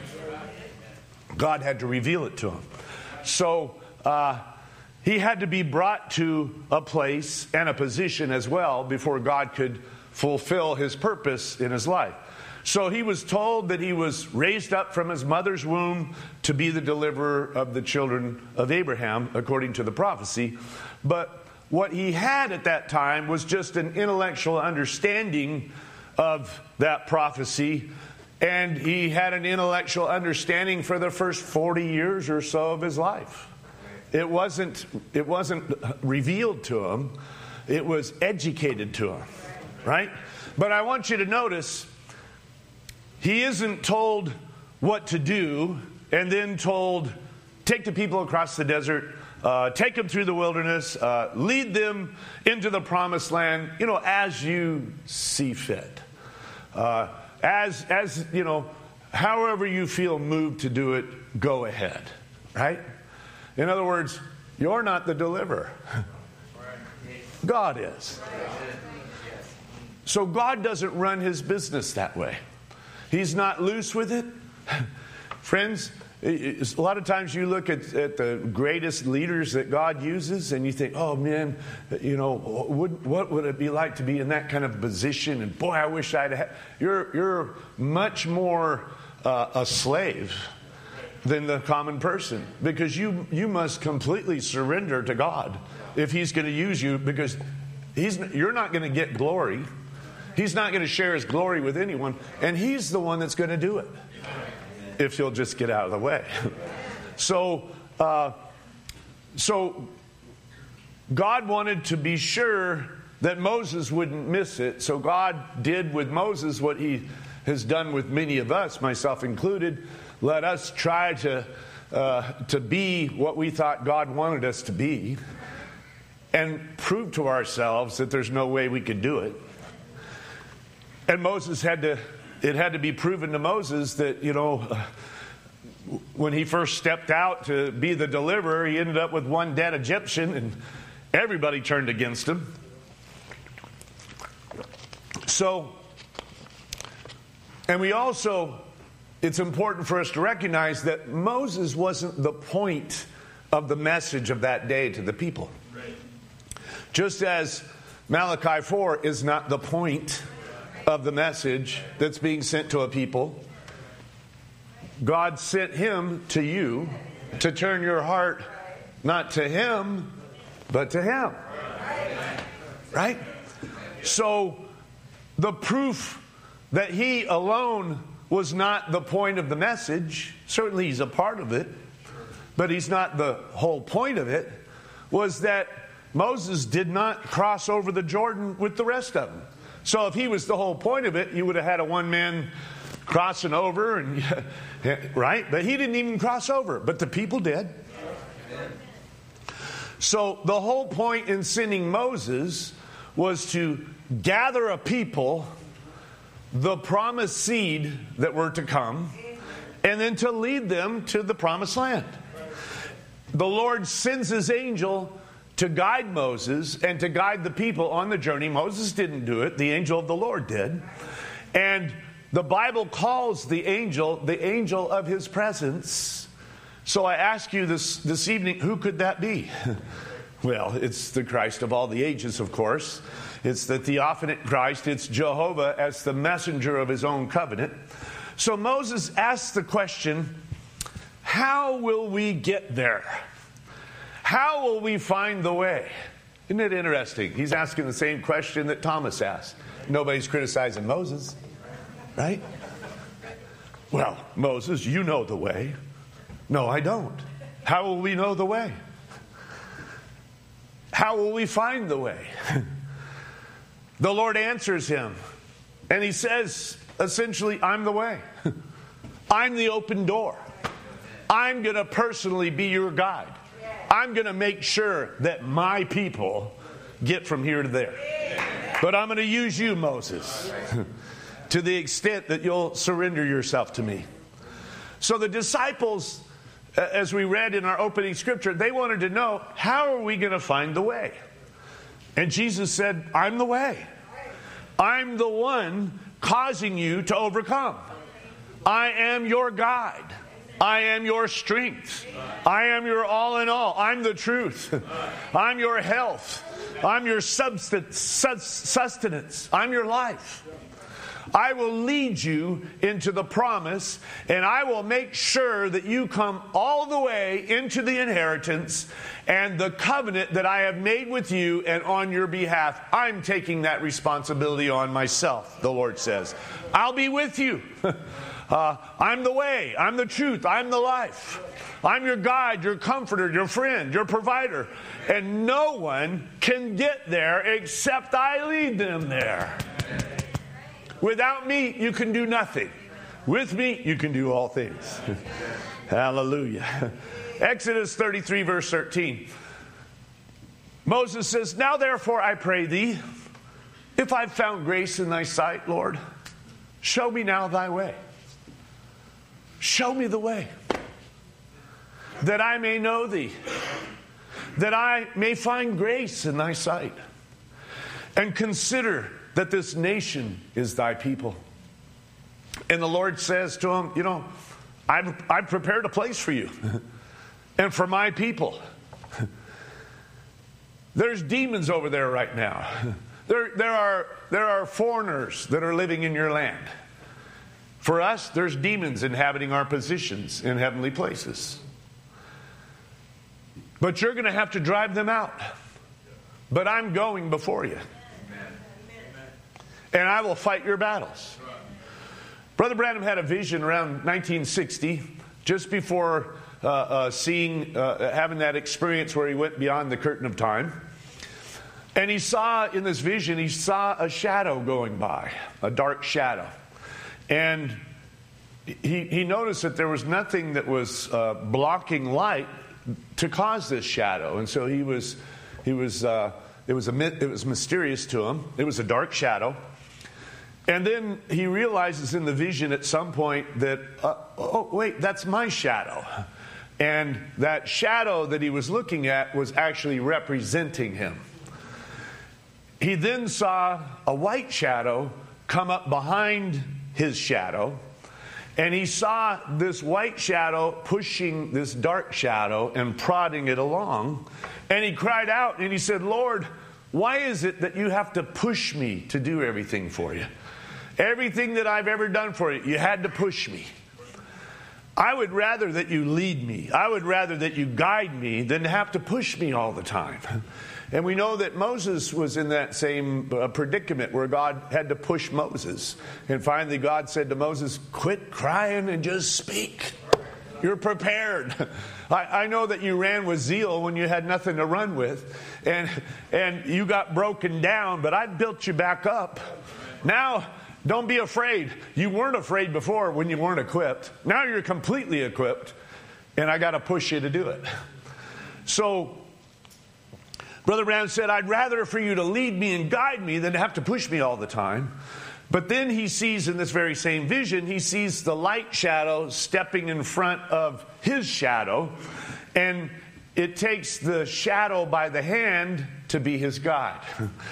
God had to reveal it to him. So uh, he had to be brought to a place and a position as well before God could fulfill his purpose in his life. So he was told that he was raised up from his mother's womb to be the deliverer of the children of Abraham, according to the prophecy. But what he had at that time was just an intellectual understanding of that prophecy. And he had an intellectual understanding for the first forty years or so of his life. It wasn't, it wasn't revealed to him. It was educated to him, right? But I want you to notice, he isn't told what to do and then told, take the people across the desert, uh, take them through the wilderness, uh, lead them into the promised land, you know, as you see fit. Uh, as, as, you know, however you feel moved to do it, go ahead, right? In other words, you're not the deliverer. God is. So God doesn't run his business that way. He's not loose with it. Friends, a lot of times you look at, at the greatest leaders that God uses and you think, oh man, you know, what, what would it be like to be in that kind of position? And boy, I wish I'd had. You're, you're much more uh, a slave than the common person, because you, you must completely surrender to God if he's going to use you, because he's, you're not going to get glory. He's not going to share his glory with anyone, and he's the one that's going to do it if you'll just get out of the way. So, uh, so God wanted to be sure that Moses wouldn't miss it. So God did with Moses what he has done with many of us, myself included. Let us try to, uh, to be what we thought God wanted us to be and prove to ourselves that there's no way we could do it. And Moses had to, it had to be proven to Moses that, you know, uh, when he first stepped out to be the deliverer, he ended up with one dead Egyptian and everybody turned against him. So, and we also, it's important for us to recognize that Moses wasn't the point of the message of that day to the people. Right. Just as Malachi four is not the point of the message that's being sent to a people, God sent him to you to turn your heart not to him, but to him. Right? So, the proof that he alone was not the point of the message, certainly he's a part of it, but he's not the whole point of it, was that Moses did not cross over the Jordan with the rest of them. So if he was the whole point of it, you would have had a one-man crossing over, and right? But he didn't even cross over, but the people did. So the whole point in sending Moses was to gather a people, the promised seed that were to come, and then to lead them to the promised land. The Lord sends his angel to guide Moses and to guide the people on the journey. Moses didn't do it. The angel of the Lord did. And the Bible calls the angel the angel of his presence. So I ask you this, this evening, who could that be? Well, it's the Christ of all the ages, of course. It's the theophanic Christ. It's Jehovah as the messenger of his own covenant. So Moses asks the question, how will we get there? How will we find the way? Isn't it interesting? He's asking the same question that Thomas asked. Nobody's criticizing Moses, right? Well, Moses, you know the way. No, I don't. How will we know the way? How will we find the way? The Lord answers him, and he says, essentially, I'm the way. I'm the open door. I'm going to personally be your guide. I'm going to make sure that my people get from here to there. But I'm going to use you, Moses, to the extent that you'll surrender yourself to me. So the disciples, as we read in our opening scripture, they wanted to know, how are we going to find the way? And Jesus said, I'm the way. I'm the one causing you to overcome. I am your guide. I am your strength. I am your all in all. I'm the truth. I'm your health. I'm your substance, sustenance. I'm your life. I will lead you into the promise, and I will make sure that you come all the way into the inheritance and the covenant that I have made with you and on your behalf. I'm taking that responsibility on myself, the Lord says. I'll be with you. Uh, I'm the way, I'm the truth, I'm the life. I'm your guide, your comforter, your friend, your provider. And no one can get there except I lead them there. Without me, you can do nothing. With me, you can do all things. Hallelujah. Exodus thirty-three, verse thirteen. Moses says, now therefore I pray thee, if I've found grace in thy sight, Lord, show me now thy way. Show me the way, that I may know thee, that I may find grace in thy sight, and consider that this nation is thy people. And the Lord says to him, you know, I've, I've prepared a place for you and for my people. There's demons over there right now. There, there are, there are foreigners that are living in your land. For us, there's demons inhabiting our positions in heavenly places. But you're going to have to drive them out. But I'm going before you. And I will fight your battles. Brother Branham had a vision around nineteen sixty, just before uh, uh, seeing, uh, having that experience where he went beyond the curtain of time. And he saw in this vision, he saw a shadow going by, a dark shadow. And he, he noticed that there was nothing that was uh, blocking light to cause this shadow. And so he was, he was, uh, it was a, it was mysterious to him. It was a dark shadow. And then he realizes in the vision at some point that, uh, oh, wait, that's my shadow. And that shadow that he was looking at was actually representing him. He then saw a white shadow come up behind his shadow, and he saw this white shadow pushing this dark shadow and prodding it along. And he cried out and he said, Lord, why is it that you have to push me to do everything for you? Everything that I've ever done for you, you had to push me. I would rather that you lead me. I would rather that you guide me than to have to push me all the time. And we know that Moses was in that same uh, predicament where God had to push Moses. And finally God said to Moses, quit crying and just speak. You're prepared. I, I know that you ran with zeal when you had nothing to run with. And, and you got broken down, but I built you back up. Now, don't be afraid. You weren't afraid before when you weren't equipped. Now you're completely equipped, and I got to push you to do it. So, Brother Branham said, I'd rather for you to lead me and guide me than to have to push me all the time. But then he sees in this very same vision, he sees the light shadow stepping in front of his shadow, and it takes the shadow by the hand to be his guide.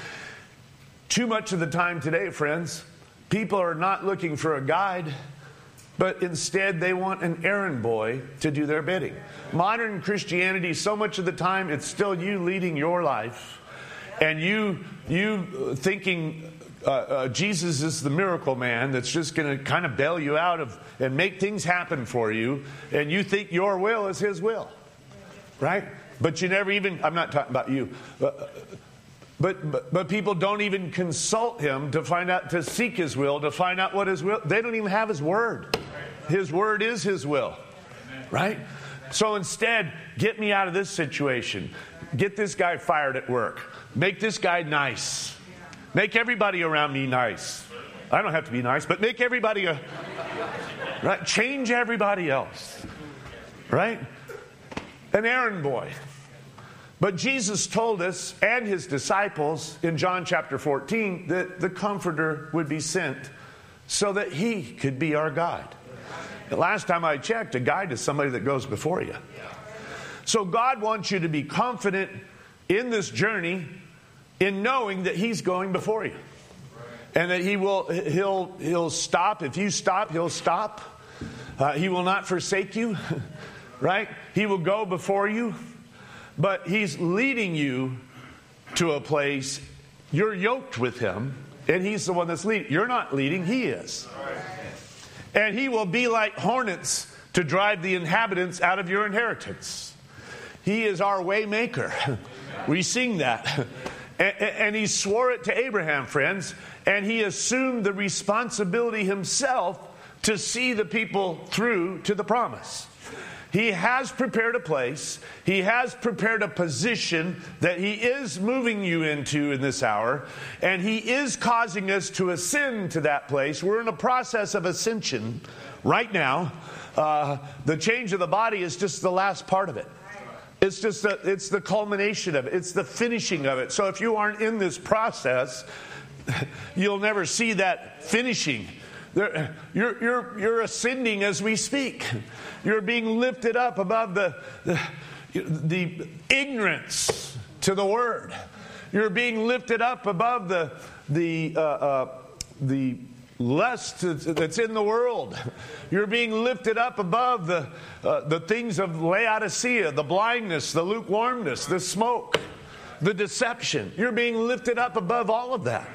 Too much of the time today, friends, people are not looking for a guide, but instead they want an errand boy to do their bidding. Modern Christianity, so much of the time, it's still you leading your life, and you you thinking uh, uh, Jesus is the miracle man that's just going to kind of bail you out of and make things happen for you, and you think your will is his will, right? But you never even, I'm not talking about you, but, But, but but people don't even consult him to find out, to seek his will, to find out what his will. They don't even have his word. His word is his will, right? So instead, get me out of this situation. Get this guy fired at work. Make this guy nice. Make everybody around me nice. I don't have to be nice, but make everybody a, right? Change everybody else, right? An errand boy. But Jesus told us and his disciples in John chapter fourteen that the Comforter would be sent so that he could be our guide. The last time I checked, a guide is somebody that goes before you. So God wants you to be confident in this journey in knowing that he's going before you. And that he will, he'll, he'll stop. If you stop, he'll stop. Uh, he will not forsake you, right? He will go before you. But he's leading you to a place. You're yoked with him, and he's the one that's leading. You're not leading, he is. And he will be like hornets to drive the inhabitants out of your inheritance. He is our way maker. We sing that. And he swore it to Abraham, friends, and he assumed the responsibility himself to see the people through to the promise. He has prepared a place. He has prepared a position that he is moving you into in this hour. And he is causing us to ascend to that place. We're in a process of ascension right now. Uh, the change of the body is just the last part of it. It's just the, it's the culmination of it. It's the finishing of it. So if you aren't in this process, you'll never see that finishing. You're, you're, you're ascending as we speak. You're being lifted up above the, the, the ignorance to the Word. You're being lifted up above the, the, uh, uh, the lust that's in the world. You're being lifted up above the, uh, the things of Laodicea, the blindness, the lukewarmness, the smoke, the deception. You're being lifted up above all of that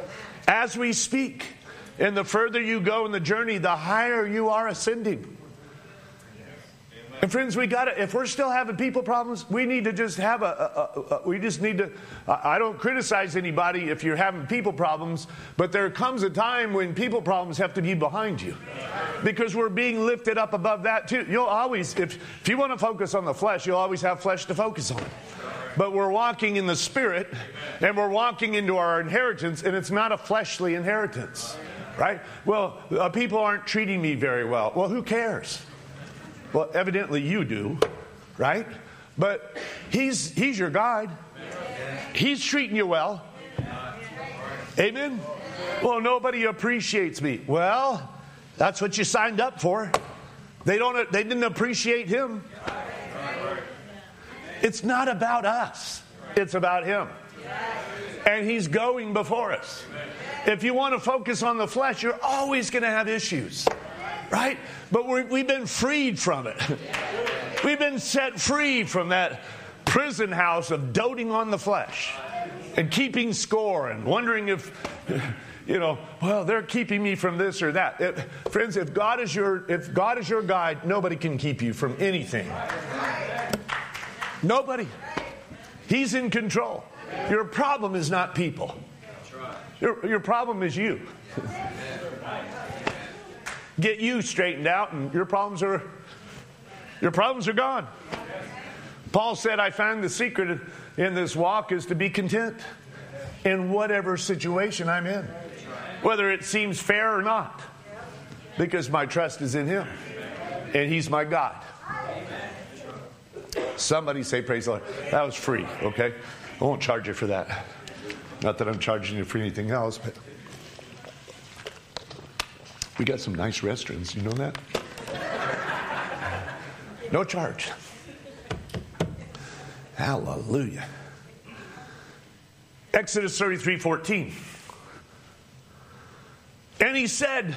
as we speak. And the further you go in the journey, the higher you are ascending. And friends, we got to, if we're still having people problems, we need to just have a, a, a, a we just need to, I don't criticize anybody if you're having people problems, but there comes a time when people problems have to be behind you. Because we're being lifted up above that too. You'll always, if, if you want to focus on the flesh, you'll always have flesh to focus on. But we're walking in the Spirit, and we're walking into our inheritance, and it's not a fleshly inheritance. Right? Well, uh, people aren't treating me very well. Well, who cares? Well, evidently you do, right? But he's he's your guide. He's treating you well. Amen? Well, nobody appreciates me. Well, that's what you signed up for. They don't. They didn't appreciate him. It's not about us. It's about him. And he's going before us. If you want to focus on the flesh, you're always going to have issues. Right? But we're, we've been freed from it. We've been set free from that prison house of doting on the flesh and keeping score and wondering if, you know, well, they're keeping me from this or that. It, friends, if God is your if God is your guide, nobody can keep you from anything. Nobody. He's in control. Your problem is not people. Your, your problem is you. Get you straightened out, and your problems are your problems are gone. Paul said, I found the secret in this walk is to be content in whatever situation I'm in, whether it seems fair or not, because my trust is in him, and he's my God. Somebody say, praise the Lord. That was free, okay? I won't charge you for that. Not that I'm charging you for anything else, but we got some nice restaurants. You know that? No charge. Hallelujah. Exodus thirty-three fourteen. And he said,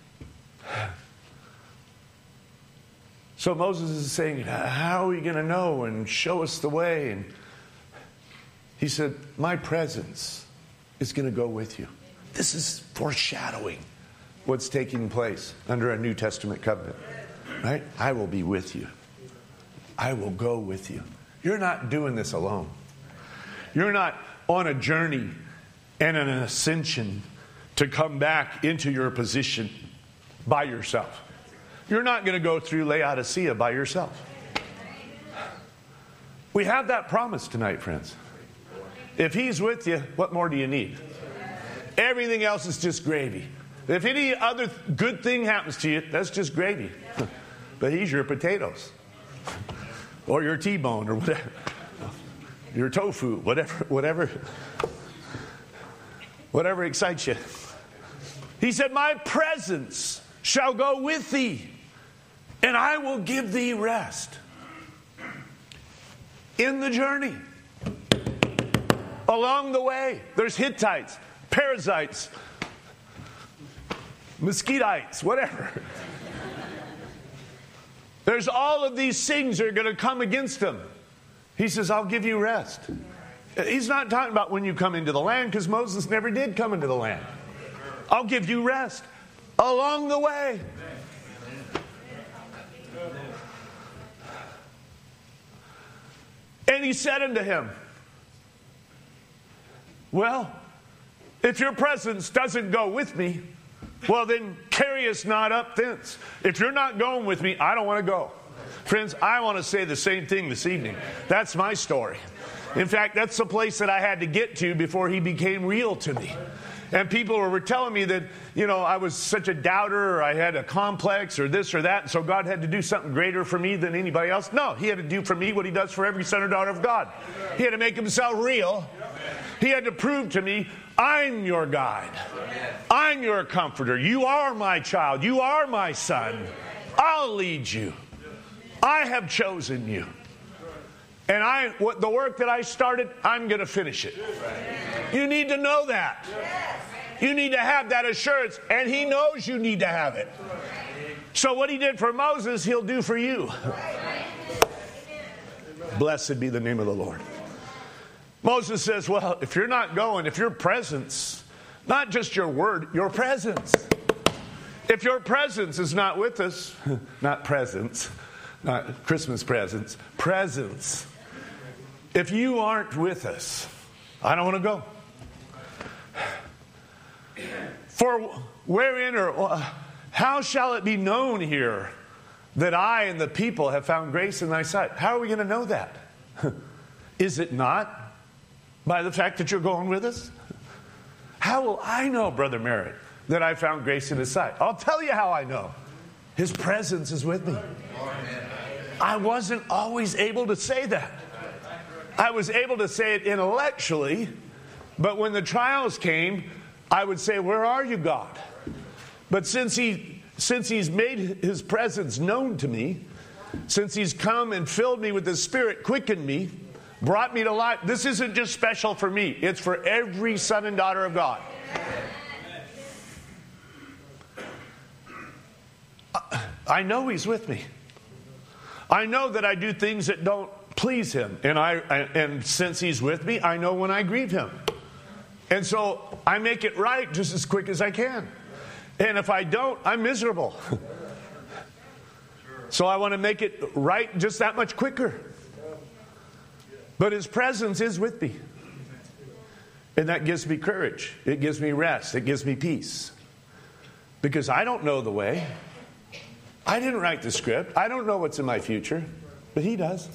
so Moses is saying, how are we going to know and show us the way? And he said, my presence is going to go with you. This is foreshadowing what's taking place under a New Testament covenant. Right? I will be with you. I will go with you. You're not doing this alone. You're not on a journey and an ascension to come back into your position by yourself. You're not going to go through Laodicea by yourself. We have that promise tonight, friends. If he's with you, what more do you need? Everything else is just gravy. If any other good thing happens to you, that's just gravy. But he's your potatoes. Or your T-bone or whatever. Your tofu, whatever, whatever. Whatever excites you. He said, my presence shall go with thee, and I will give thee rest. In the journey. Along the way, there's Hittites, Perizzites, mosquitoites, whatever. There's all of these things that are going to come against them. He says, I'll give you rest. He's not talking about when you come into the land, because Moses never did come into the land. I'll give you rest along the way. And he said unto him, well, if your presence doesn't go with me, well then carry us not up thence. If you're not going with me, I don't want to go. Friends, I want to say the same thing this evening. That's my story. In fact, that's the place that I had to get to before he became real to me. And people were telling me that, you know, I was such a doubter, or I had a complex, or this or that, and so God had to do something greater for me than anybody else. No, he had to do for me what he does for every son or daughter of God. He had to make himself real. He had to prove to me, I'm your guide. I'm your comforter. You are my child. You are my son. I'll lead you. I have chosen you. And I, what the work that I started, I'm going to finish it. You need to know that. You need to have that assurance. And he knows you need to have it. So what he did for Moses, he'll do for you. Blessed be the name of the Lord. Moses says, well, if you're not going, if your presence, not just your word, your presence. If your presence is not with us, not presence, not Christmas presents, presents. If you aren't with us, I don't want to go. For wherein or how shall it be known here that I and the people have found grace in thy sight? How are we going to know that? Is it not by the fact that you're going with us? How will I know, Brother Merritt, that I found grace in his sight? I'll tell you how I know. His presence is with me. I wasn't always able to say that. I was able to say it intellectually, but when the trials came, I would say, where are you, God? But since he, since he's made his presence known to me, since he's come and filled me with his Spirit, quickened me, brought me to life, this isn't just special for me. It's for every son and daughter of God. I know he's with me. I know that I do things that don't please him. And I and since he's with me, I know when I grieve him. And so I make it right just as quick as I can. And if I don't, I'm miserable. So I want to make it right just that much quicker. But his presence is with me. And that gives me courage. It gives me rest. It gives me peace. Because I don't know the way. I didn't write the script. I don't know what's in my future. But he does.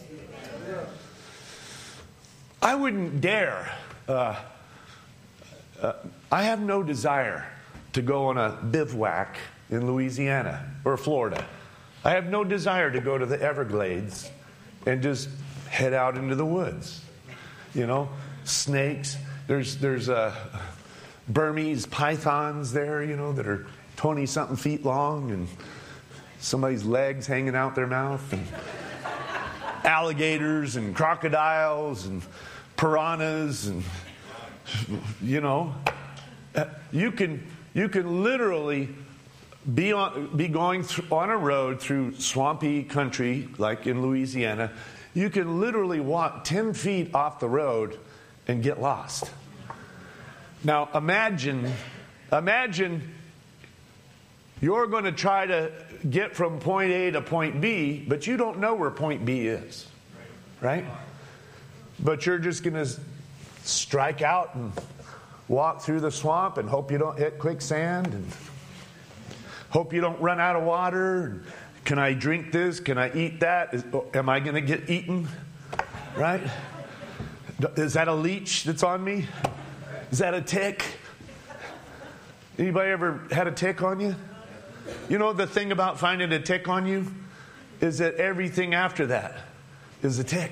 I wouldn't dare. Uh, uh, I have no desire to go on a bivouac in Louisiana or Florida. I have no desire to go to the Everglades and just head out into the woods. You know, snakes. There's there's uh, Burmese pythons there, you know, that are twenty-something feet long and somebody's legs hanging out their mouth. And alligators and crocodiles and piranhas and, you know, you can you can literally be on be going th- on a road through swampy country like in Louisiana. You can literally walk ten feet off the road and get lost. Now imagine, imagine you're going to try to get from point A to point B, but you don't know where point B is, right? But you're just going to strike out and walk through the swamp and hope you don't hit quicksand and hope you don't run out of water. Can I drink this? Can I eat that? Is, am I going to get eaten? Right? Is that a leech that's on me? Is that a tick? Anybody ever had a tick on you? You know the thing about finding a tick on you is that everything after that is a tick.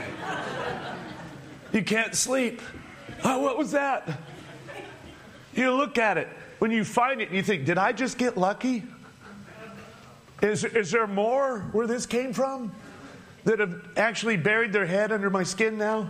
You can't sleep. Oh, what was that? You look at it. When you find it, you think, did I just get lucky? Is, is there more where this came from that have actually buried their head under my skin now?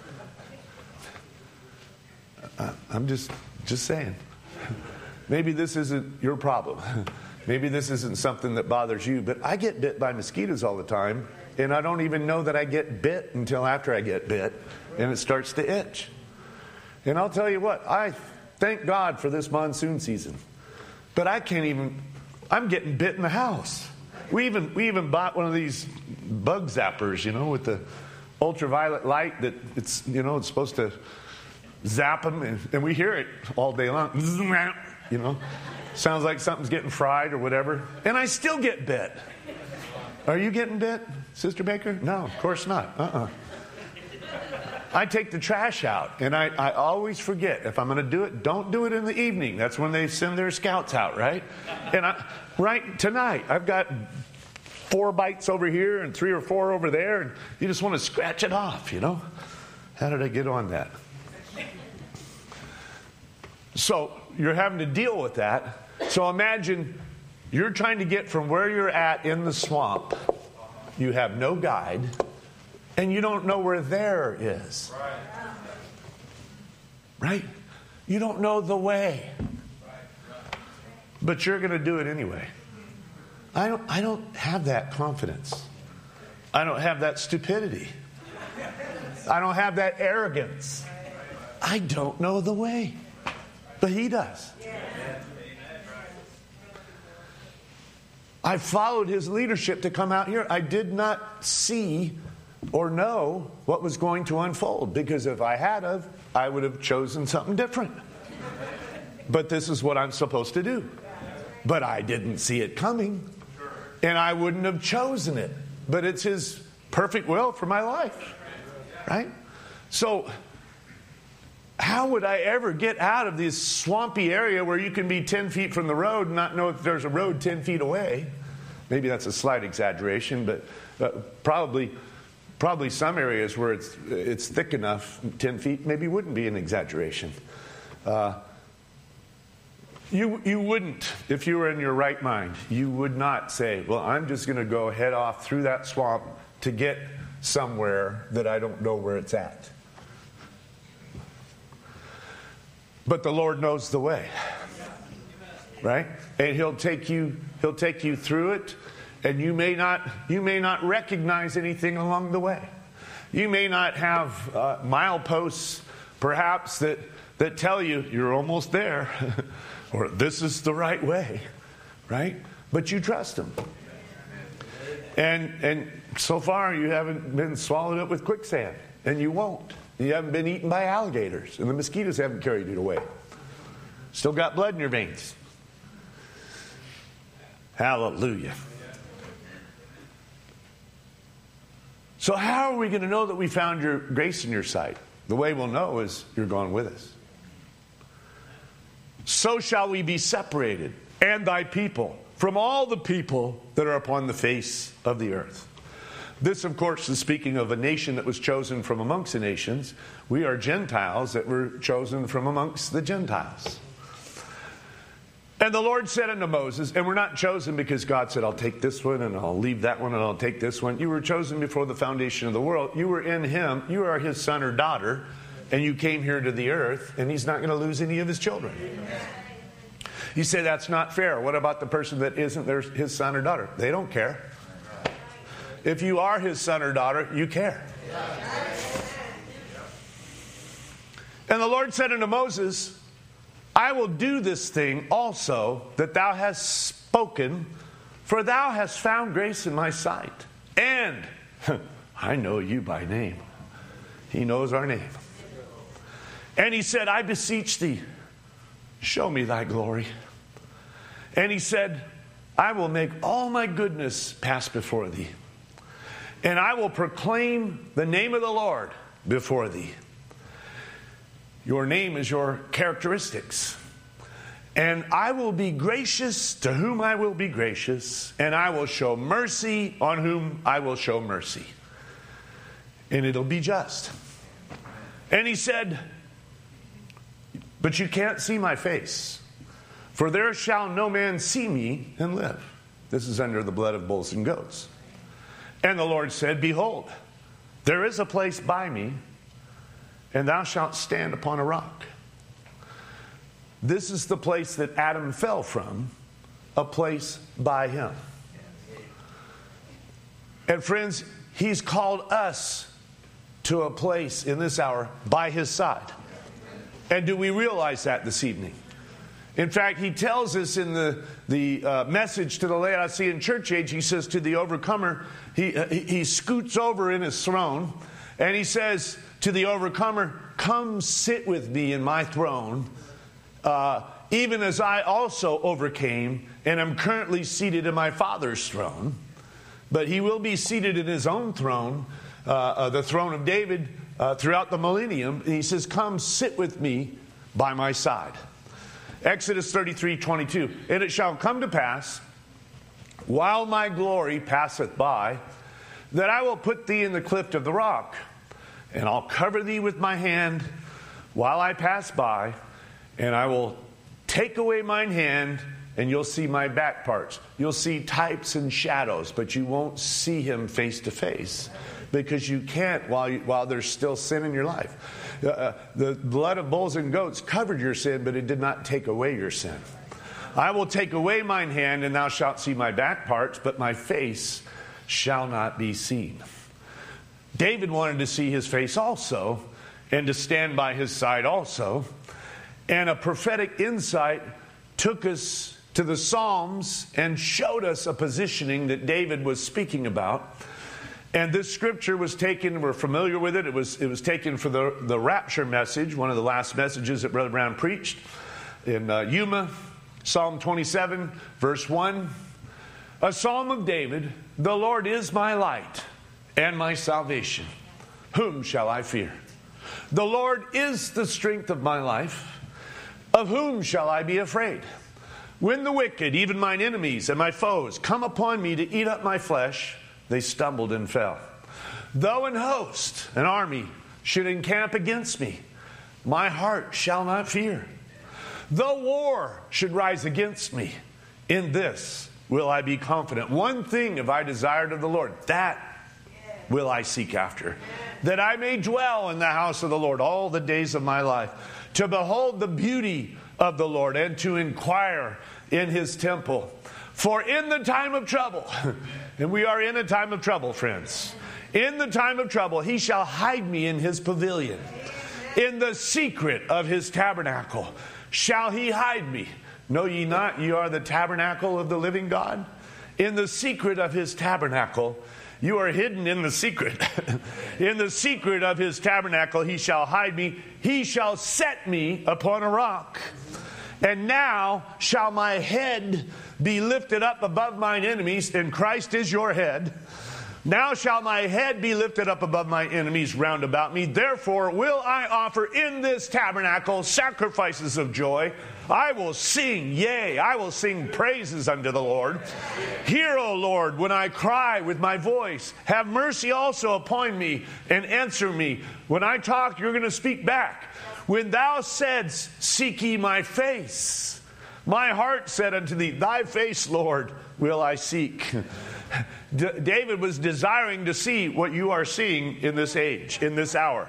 I'm just just saying. Maybe this isn't your problem. Maybe this isn't something that bothers you, but I get bit by mosquitoes all the time, and I don't even know that I get bit until after I get bit, and it starts to itch. And I'll tell you what, I thank God for this monsoon season, but I can't even, I'm getting bit in the house. We even we even bought one of these bug zappers, you know, with the ultraviolet light that it's, you know, it's supposed to zap them, and, and we hear it all day long. You know, sounds like something's getting fried or whatever. And I still get bit. Are you getting bit, Sister Baker? No, of course not. Uh-uh. I take the trash out, and I, I always forget. If I'm going to do it, don't do it in the evening. That's when they send their scouts out, right? And I, right tonight, I've got four bites over here and three or four over there, and you just want to scratch it off, you know? How did I get on that? So you're having to deal with that. So imagine you're trying to get from where you're at in the swamp. You have no guide, and you don't know where there is. Right? You don't know the way. But you're going to do it anyway. I don't, I don't have that confidence. I don't have that stupidity. I don't have that arrogance. I don't know the way. But he does. I followed his leadership to come out here. I did not see or know what was going to unfold, because if I had of, I would have chosen something different. But this is what I'm supposed to do. But I didn't see it coming, and I wouldn't have chosen it. But it's his perfect will for my life, right? So how would I ever get out of this swampy area where you can be ten feet from the road and not know if there's a road ten feet away? Maybe that's a slight exaggeration, but uh, probably probably some areas where it's it's thick enough, ten feet maybe wouldn't be an exaggeration. Uh, you you wouldn't, if you were in your right mind, you would not say, well, I'm just going to go head off through that swamp to get somewhere that I don't know where it's at. But the Lord knows the way, right? And He'll take you. He'll take you through it, and you may not. You may not recognize anything along the way. You may not have uh, mileposts, perhaps that that tell you you're almost there, or this is the right way, right? But you trust Him, and and so far you haven't been swallowed up with quicksand, and you won't. You haven't been eaten by alligators, and the mosquitoes haven't carried you away. Still got blood in your veins. Hallelujah. So how are we going to know that we found your grace in your sight? The way we'll know is you're going with us. So shall we be separated, and thy people, from all the people that are upon the face of the earth. This, of course, is speaking of a nation that was chosen from amongst the nations. We are Gentiles that were chosen from amongst the Gentiles. And the Lord said unto Moses, and we're not chosen because God said, I'll take this one and I'll leave that one and I'll take this one. You were chosen before the foundation of the world. You were in Him. You are His son or daughter, and you came here to the earth, and He's not going to lose any of His children. You say that's not fair. What about the person that isn't their, His son or daughter? They don't care. If you are His son or daughter, you care. And the Lord said unto Moses, I will do this thing also that thou hast spoken, for thou hast found grace in my sight. And I know you by name. He knows our name. And He said, I beseech thee, show me thy glory. And He said, I will make all my goodness pass before thee, and I will proclaim the name of the Lord before thee. Your name is your characteristics. And I will be gracious to whom I will be gracious, and I will show mercy on whom I will show mercy. And it'll be just. And He said, but you can't see my face, for there shall no man see me and live. This is under the blood of bulls and goats. And the Lord said, behold, there is a place by me, and thou shalt stand upon a rock. This is the place that Adam fell from, a place by Him. And friends, He's called us to a place in this hour by His side. And do we realize that this evening? In fact, He tells us in the, the uh, message to the Laodicean church age, He says to the overcomer, he, uh, he, he scoots over in His throne, and He says to the overcomer, come sit with me in my throne, uh, even as I also overcame and am currently seated in my Father's throne. But He will be seated in His own throne, uh, uh, the throne of David, uh, throughout the millennium. And He says, come sit with me by my side. Exodus thirty-three twenty-two. And it shall come to pass, while my glory passeth by, that I will put thee in the cleft of the rock, and I'll cover thee with my hand while I pass by, and I will take away mine hand, and you'll see my back parts. You'll see types and shadows, but you won't see Him face to face, because you can't while you, while there's still sin in your life. Uh, the blood of bulls and goats covered your sin, but it did not take away your sin. I will take away mine hand, and thou shalt see my back parts, but my face shall not be seen. David wanted to see His face also, and to stand by His side also. And a prophetic insight took us to the Psalms and showed us a positioning that David was speaking about. And this scripture was taken, we're familiar with it, it was, it was taken for the, the rapture message, one of the last messages that Brother Brown preached in uh, Yuma, Psalm twenty-seven, verse one. A psalm of David, the Lord is my light and my salvation. Whom shall I fear? The Lord is the strength of my life. Of whom shall I be afraid? When the wicked, even mine enemies and my foes, come upon me to eat up my flesh, they stumbled and fell. Though an host, an army, should encamp against me, my heart shall not fear. Though war should rise against me, in this will I be confident. One thing have I desired of the Lord, that will I seek after, that I may dwell in the house of the Lord all the days of my life, to behold the beauty of the Lord and to inquire in his temple. For in the time of trouble, and we are in a time of trouble, friends, in the time of trouble, he shall hide me in his pavilion. In the secret of his tabernacle shall he hide me. Know ye not, ye are the tabernacle of the living God? In the secret of his tabernacle, you are hidden in the secret. In the secret of his tabernacle he shall hide me. He shall set me upon a rock. And now shall my head be lifted up above mine enemies, and Christ is your head. Now shall my head be lifted up above my enemies round about me. Therefore will I offer in this tabernacle sacrifices of joy. I will sing, yea, I will sing praises unto the Lord. Hear, O Lord, when I cry with my voice. Have mercy also upon me and answer me. When I talk, you're going to speak back. When thou saidst, seek ye my face, my heart said unto thee, thy face, Lord, will I seek. D- David was desiring to see what you are seeing in this age, in this hour.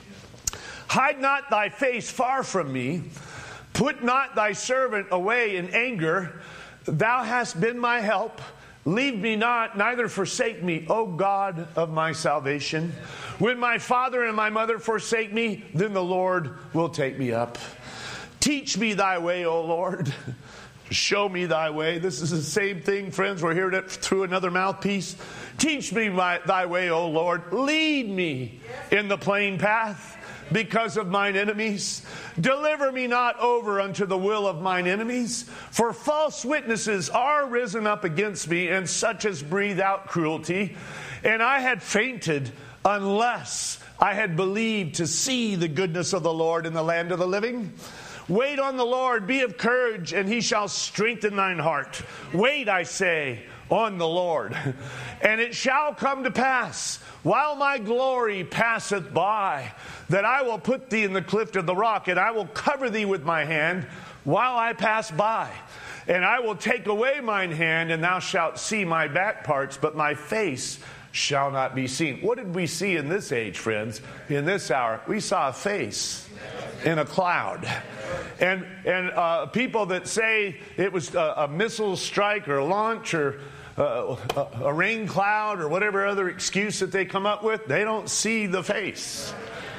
Hide not thy face far from me. Put not thy servant away in anger. Thou hast been my help. Leave me not, neither forsake me, O God of my salvation. When my father and my mother forsake me, then the Lord will take me up. Teach me thy way, O Lord. Show me thy way. This is the same thing, friends. We're hearing it through another mouthpiece. Teach me my, thy way, O Lord. Lead me in the plain path because of mine enemies. Deliver me not over unto the will of mine enemies. For false witnesses are risen up against me, and such as breathe out cruelty. And I had fainted unless I had believed to see the goodness of the Lord in the land of the living. Wait on the Lord, be of courage, and he shall strengthen thine heart. Wait, I say, on the Lord. And it shall come to pass, while my glory passeth by, that I will put thee in the cleft of the rock, and I will cover thee with my hand while I pass by. And I will take away mine hand, and thou shalt see my back parts, but my face shall not be seen. What did we see in this age, friends? In this hour, we saw a face in a cloud. And and uh, people that say it was a, a missile strike or a launch or uh, a, a rain cloud or whatever other excuse that they come up with, they don't see the face.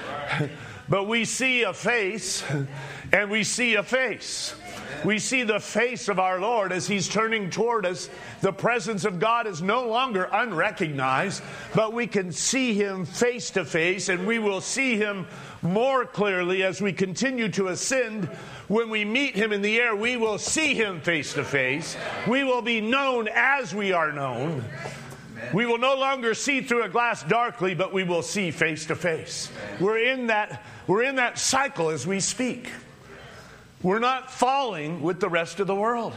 But we see a face, and we see a face. We see the face of our Lord as he's turning toward us. The presence of God is no longer unrecognized, but we can see him face to face, and we will see him more clearly as we continue to ascend. When we meet him in the air, we will see him face to face. We will be known as we are known. We will no longer see through a glass darkly, but we will see face to face. We're in that, we're in that cycle as we speak. We're not falling with the rest of the world.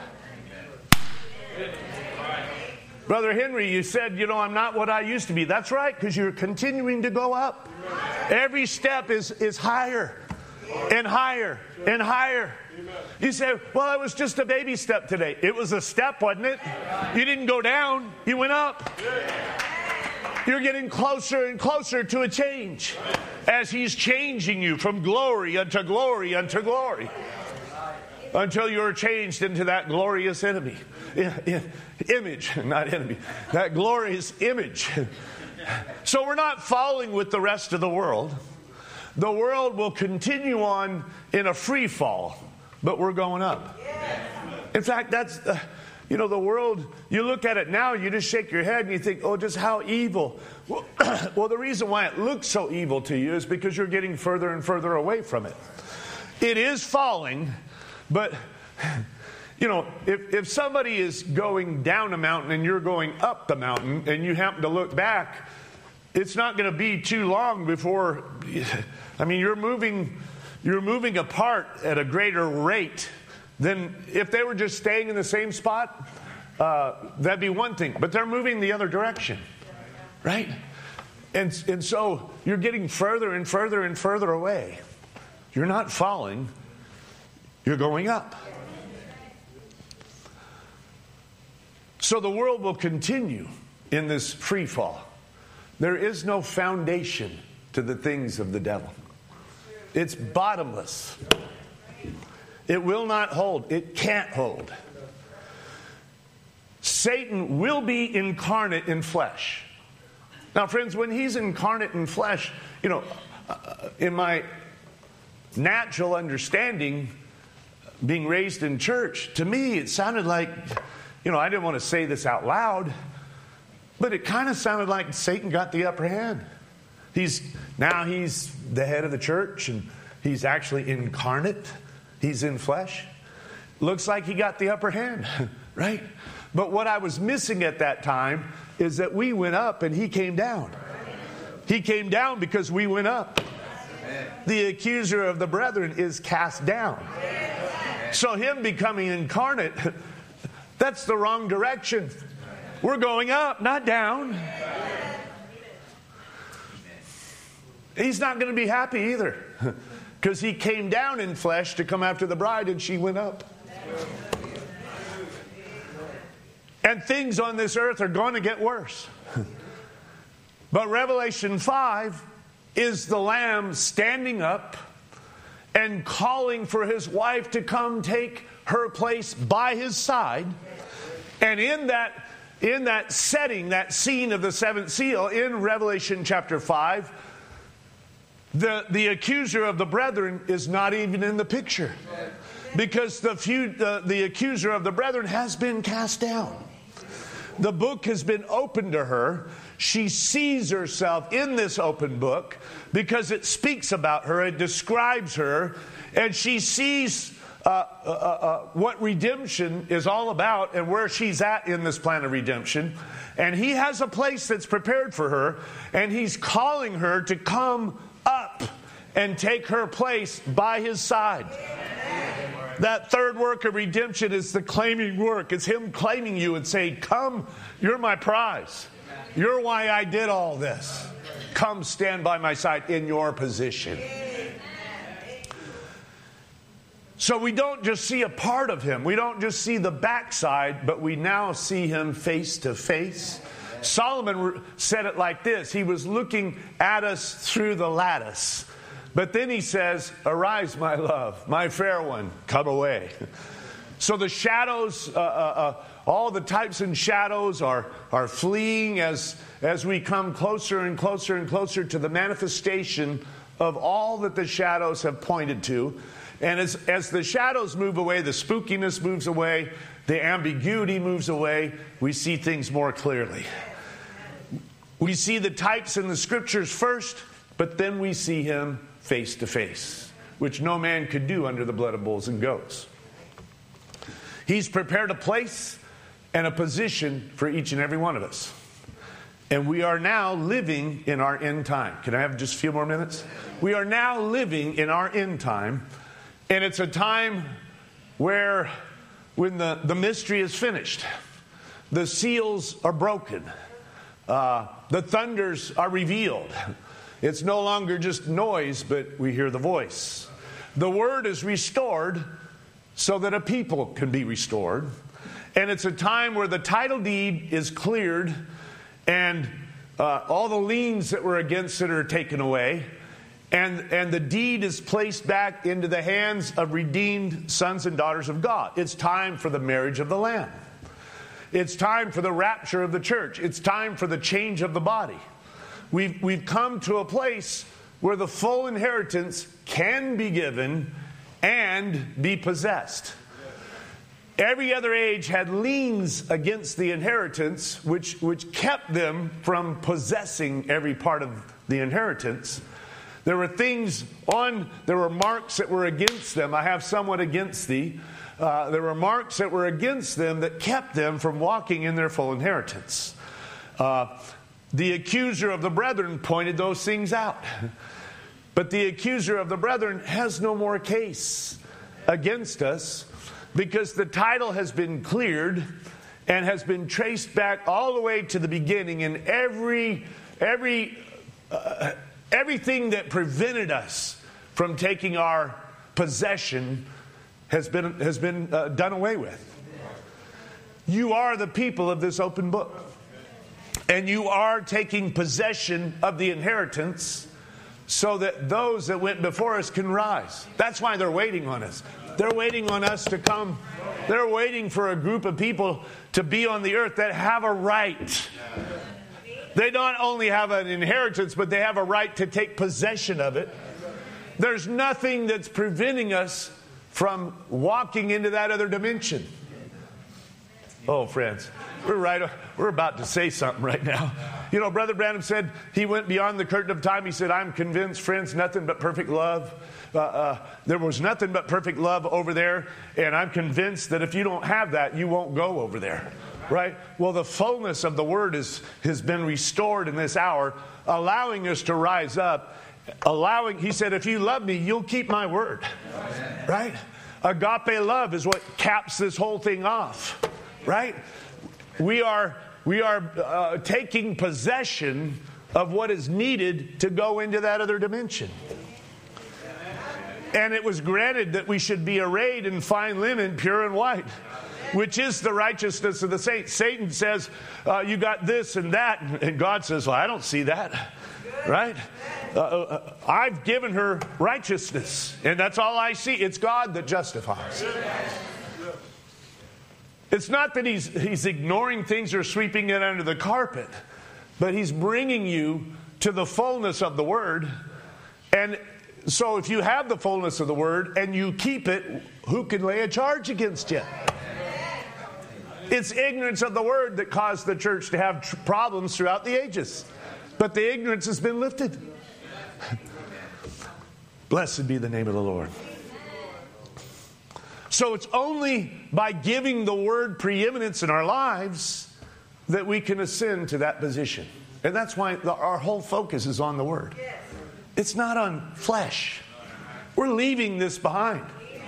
Brother Henry, you said, you know, I'm not what I used to be. That's right, because you're continuing to go up. Every step is, is higher and higher and higher. You say, well, it was just a baby step today. It was a step, wasn't it? You didn't go down. You went up. You're getting closer and closer to a change as he's changing you from glory unto glory unto glory, until you're changed into that glorious enemy. Image, not enemy. That glorious image. So we're not following with the rest of the world. The world will continue on in a free fall, but we're going up. In fact, that's, uh, you know, the world, you look at it now, you just shake your head and you think, oh, just how evil. Well, well, the reason why it looks so evil to you is because you're getting further and further away from it. It is falling, but, you know, if, if somebody is going down a mountain and you're going up the mountain and you happen to look back, it's not going to be too long before, I mean, you're moving, you're moving apart at a greater rate than if they were just staying in the same spot. Uh, that'd be one thing, but they're moving the other direction, right? And, and so you're getting further and further and further away. You're not falling, you're going up. So the world will continue in this free fall. There is no foundation to the things of the devil. It's bottomless. It will not hold. It can't hold. Satan will be incarnate in flesh. Now, friends, when he's incarnate in flesh, you know, uh, in my natural understanding, being raised in church, to me it sounded like, you know, I didn't want to say this out loud, but it kind of sounded like Satan got the upper hand. He's now he's the head of the church, and he's actually incarnate. He's in flesh. Looks like he got the upper hand, right? But what I was missing at that time is that we went up and he came down. He came down because we went up. The accuser of the brethren is cast down. So him becoming incarnate, that's the wrong direction. We're going up, not down. He's not going to be happy either, because he came down in flesh to come after the bride, and she went up. And things on this earth are going to get worse. But Revelation five is the Lamb standing up and calling for his wife to come take her place by his side. And in that, in that setting, that scene of the seventh seal in Revelation chapter five, The, the accuser of the brethren is not even in the picture, because the, few, the, the accuser of the brethren has been cast down. The book has been opened to her. She sees herself in this open book because it speaks about her, it describes her, and she sees uh, uh, uh, what redemption is all about and where she's at in this plan of redemption. And he has a place that's prepared for her, and he's calling her to come up and take her place by his side. That third work of redemption is the claiming work. It's him claiming you and saying, come, you're my prize. You're why I did all this. Come stand by my side in your position. So we don't just see a part of him. We don't just see the backside, but we now see him face to face. Solomon said it like this. He was looking at us through the lattice. But then he says, arise, my love, my fair one, come away. So the shadows, uh, uh, uh, all the types and shadows are, are fleeing as, as we come closer and closer and closer to the manifestation of all that the shadows have pointed to. And as, as the shadows move away, the spookiness moves away, the ambiguity moves away, we see things more clearly. We see the types in the scriptures first, but then we see him face to face, which no man could do under the blood of bulls and goats. He's prepared a place and a position for each and every one of us. And we are now living in our end time. Can I have just a few more minutes? We are now living in our end time, and it's a time where when the, the mystery is finished, the seals are broken, uh, the thunders are revealed. It's no longer just noise, but we hear the voice. The word is restored so that a people can be restored. And it's a time where the title deed is cleared and uh, all the liens that were against it are taken away. And, and the deed is placed back into the hands of redeemed sons and daughters of God. It's time for the marriage of the Lamb. It's time for the rapture of the church. It's time for the change of the body. We've, we've come to a place where the full inheritance can be given and be possessed. Every other age had liens against the inheritance, which, which kept them from possessing every part of the inheritance. There were things on, there were marks that were against them. I have somewhat against thee. Uh, there were marks that were against them that kept them from walking in their full inheritance. Uh, the accuser of the brethren pointed those things out. But the accuser of the brethren has no more case against us, because the title has been cleared and has been traced back all the way to the beginning, and every every uh, everything that prevented us from taking our possession has been has been uh, done away with. You are the people of this open book, and you are taking possession of the inheritance so that those that went before us can rise. That's why they're waiting on us. They're waiting on us to come. They're waiting for a group of people to be on the earth that have a right. They not only have an inheritance, but they have a right to take possession of it. There's nothing that's preventing us from walking into that other dimension. Oh, friends, we're right. We're about to say something right now. You know, Brother Branham said he went beyond the curtain of time. He said, I'm convinced, friends, nothing but perfect love. Uh, uh, there was nothing but perfect love over there. And I'm convinced that if you don't have that, you won't go over there. Right? Well, the fullness of the word is, has been restored in this hour, allowing us to rise up. Allowing, he said, if you love me, you'll keep my word. Right? Agape love is what caps this whole thing off. Right? We are we are uh, taking possession of what is needed to go into that other dimension. And it was granted that we should be arrayed in fine linen, pure and white, which is the righteousness of the saints. Satan says, uh, you got this and that. And God says, well, I don't see that. Right? Uh, uh, I've given her righteousness. And that's all I see. It's God that justifies. It's not that he's, he's ignoring things or sweeping it under the carpet, but he's bringing you to the fullness of the word. And so if you have the fullness of the word and you keep it, who can lay a charge against you? It's ignorance of the word that caused the church to have tr- problems throughout the ages. But the ignorance has been lifted. Blessed be the name of the Lord. So it's only by giving the word preeminence in our lives that we can ascend to that position. And that's why the, our whole focus is on the word. It's not on flesh. We're leaving this behind.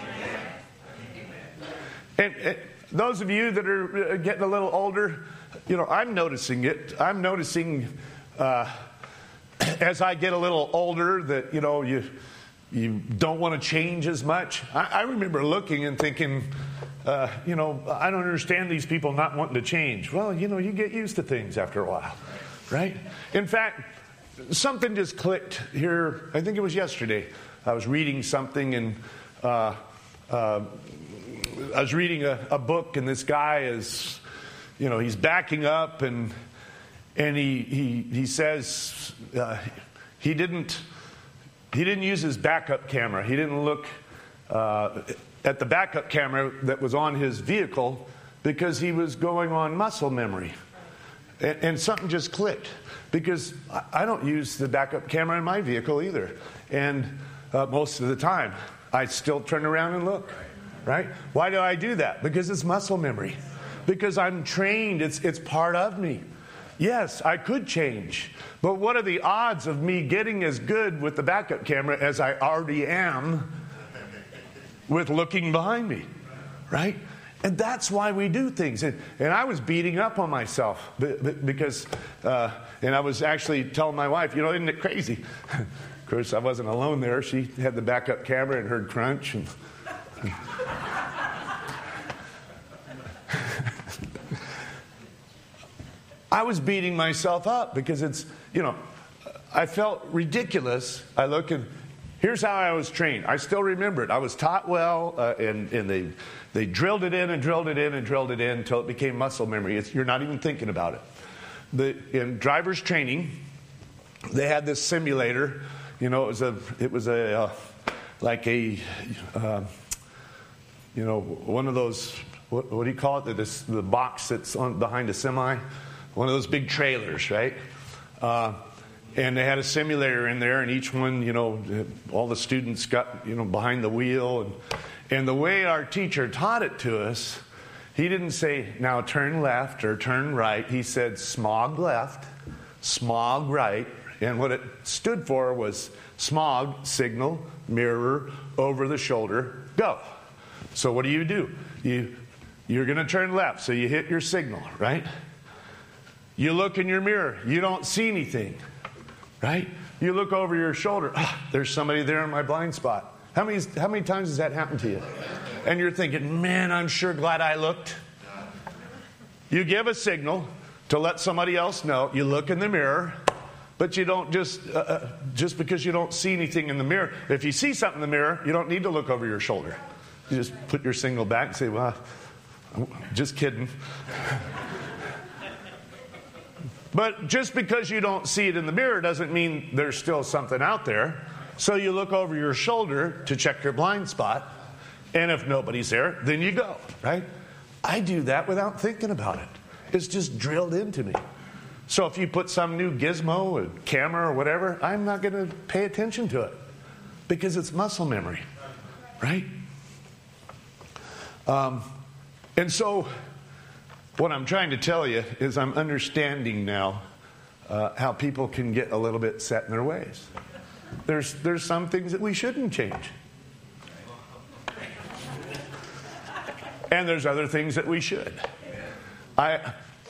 And, and those of you that are getting a little older, you know, I'm noticing it. I'm noticing uh, as I get a little older that, you know, you... You don't want to change as much. I, I remember looking and thinking, uh, you know, I don't understand these people not wanting to change. Well, you know, you get used to things after a while, right? In fact, something just clicked here. I think it was yesterday. I was reading something and uh, uh, I was reading a, a book, and this guy is, you know, he's backing up and and he he he says uh, he didn't. He didn't use his backup camera. He didn't look uh, at the backup camera that was on his vehicle because he was going on muscle memory. And, and something just clicked because I, I don't use the backup camera in my vehicle either. And uh, most of the time, I still turn around and look. Right? Why do I do that? Because it's muscle memory. Because I'm trained. It's it's part of me. Yes, I could change. But what are the odds of me getting as good with the backup camera as I already am with looking behind me? Right? And that's why we do things. And, and I was beating up on myself because, uh, and I was actually telling my wife, you know, isn't it crazy? Of course, I wasn't alone there. She had the backup camera and heard crunch. And, I was beating myself up because it's, you know, I felt ridiculous. I look and here's how I was trained. I still remember it. I was taught well, uh, and, and they they drilled it in and drilled it in and drilled it in until it became muscle memory. It's, you're not even thinking about it. The, in driver's training, they had this simulator. You know, it was a, it was a, uh, like a, uh, you know, one of those what, what do you call it? The, this, the box that's on, behind a semi, one of those big trailers, right? Uh, and they had a simulator in there, and each one, you know, all the students got, you know, behind the wheel. And, and the way our teacher taught it to us, he didn't say, now turn left or turn right. He said, smog left, smog right. And what it stood for was smog, signal, mirror, over the shoulder, go. So what do you do? You, you're going to turn left, so you hit your signal, right? You look in your mirror. You don't see anything, right? You look over your shoulder. Ah, there's somebody there in my blind spot. How many, how many times has that happened to you? And you're thinking, man, I'm sure glad I looked. You give a signal to let somebody else know. You look in the mirror, but you don't just, uh, uh, just because you don't see anything in the mirror. If you see something in the mirror, you don't need to look over your shoulder. You just put your signal back and say, well, just kidding. But just because you don't see it in the mirror doesn't mean there's still something out there. So you look over your shoulder to check your blind spot. And if nobody's there, then you go, right? I do that without thinking about it. It's just drilled into me. So if you put some new gizmo, a camera or whatever, I'm not going to pay attention to it because it's muscle memory, right? Um, and so what I'm trying to tell you is I'm understanding now uh, how people can get a little bit set in their ways. There's there's some things that we shouldn't change. And there's other things that we should. I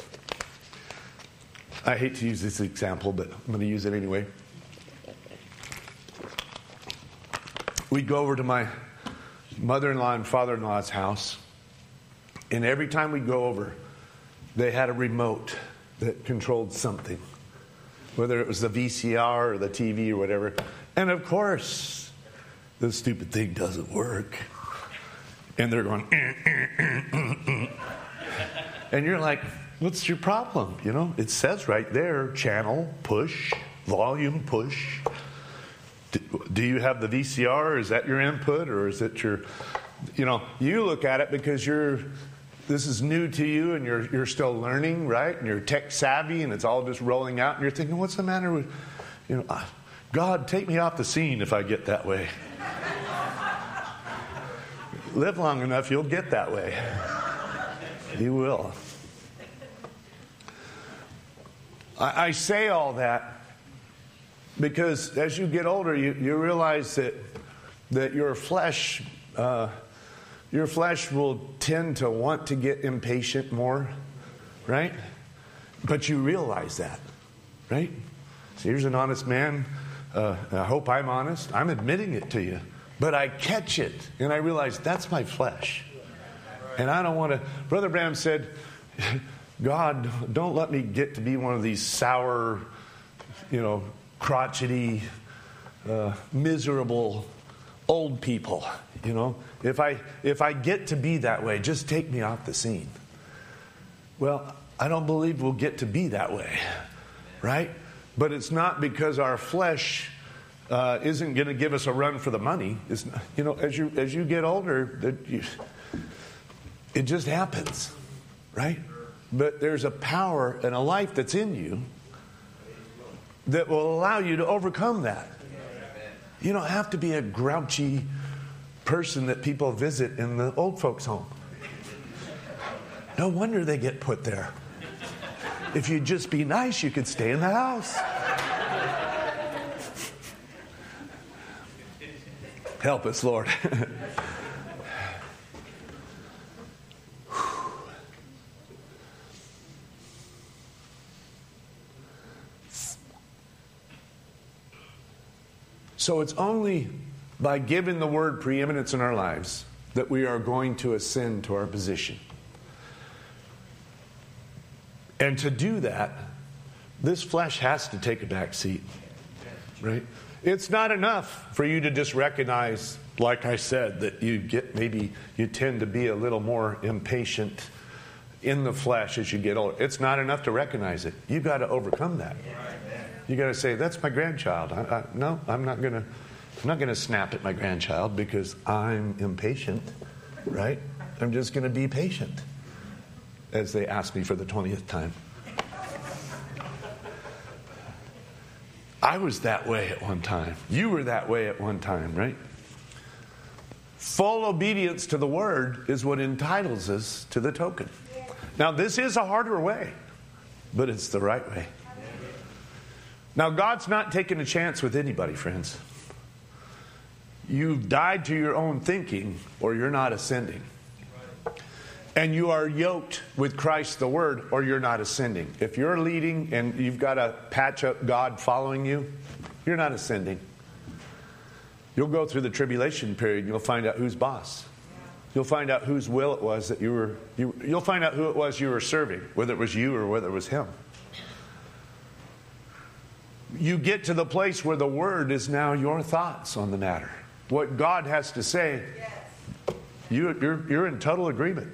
I hate to use this example, but I'm going to use it anyway. We'd go over to my mother-in-law and father-in-law's house, and every time we'd go over, they had a remote that controlled something, whether it was the V C R or the T V or whatever. And of course, the stupid thing doesn't work. And they're going, eh, eh, eh, eh, eh. And you're like, what's your problem? You know, it says right there, channel, push, volume, push. Do, do you have the V C R? Is that your input? Or is it your, you know, you look at it because you're, this is new to you and you're you're still learning, right? And you're tech savvy and it's all just rolling out. And you're thinking, what's the matter with, you know, God, take me off the scene if I get that way. Live long enough, you'll get that way. You will. I, I say all that because as you get older, you, you realize that that your flesh, uh, your flesh will tend to want to get impatient more, right? But you realize that, right? So here's an honest man. Uh, I hope I'm honest. I'm admitting it to you. But I catch it, and I realize that's my flesh. And I don't want to... Brother Branham said, God, don't let me get to be one of these sour, you know, crotchety, uh, miserable old people, you know. If I, if I get to be that way, just take me off the scene. Well, I don't believe we'll get to be that way, right? But it's not because our flesh... Uh, isn't going to give us a run for the money. It's, you know, as you as you get older, that you, it just happens, right? But there's a power and a life that's in you that will allow you to overcome that. You don't have to be a grouchy person that people visit in the old folks' home. No wonder they get put there. If you'd just be nice, you could stay in the house. Help us, Lord. So it's only by giving the word preeminence in our lives that we are going to ascend to our position. And to do that, this flesh has to take a back seat, right? It's not enough for you to just recognize, like I said, that you get maybe you tend to be a little more impatient in the flesh as you get older. It's not enough to recognize it. You've got to overcome that. You got to say, "That's my grandchild." I, I, no, I'm not gonna. I'm not gonna snap at my grandchild because I'm impatient, right? I'm just going to be patient, as they ask me for the twentieth time. I was that way at one time. You were that way at one time, right? Full obedience to the word is what entitles us to the token. Now, this is a harder way, but it's the right way. Now, God's not taking a chance with anybody, friends. You've died to your own thinking, or you're not ascending. And you are yoked with Christ the Word, or you're not ascending. If you're leading and you've got a patch up God following you, you're not ascending. You'll go through the tribulation period and you'll find out who's boss. You'll find out whose will it was that you were, you, you'll find out who it was you were serving, whether it was you or whether it was him. You get to the place where the Word is now your thoughts on the matter. What God has to say, you, you're, you're in total agreement.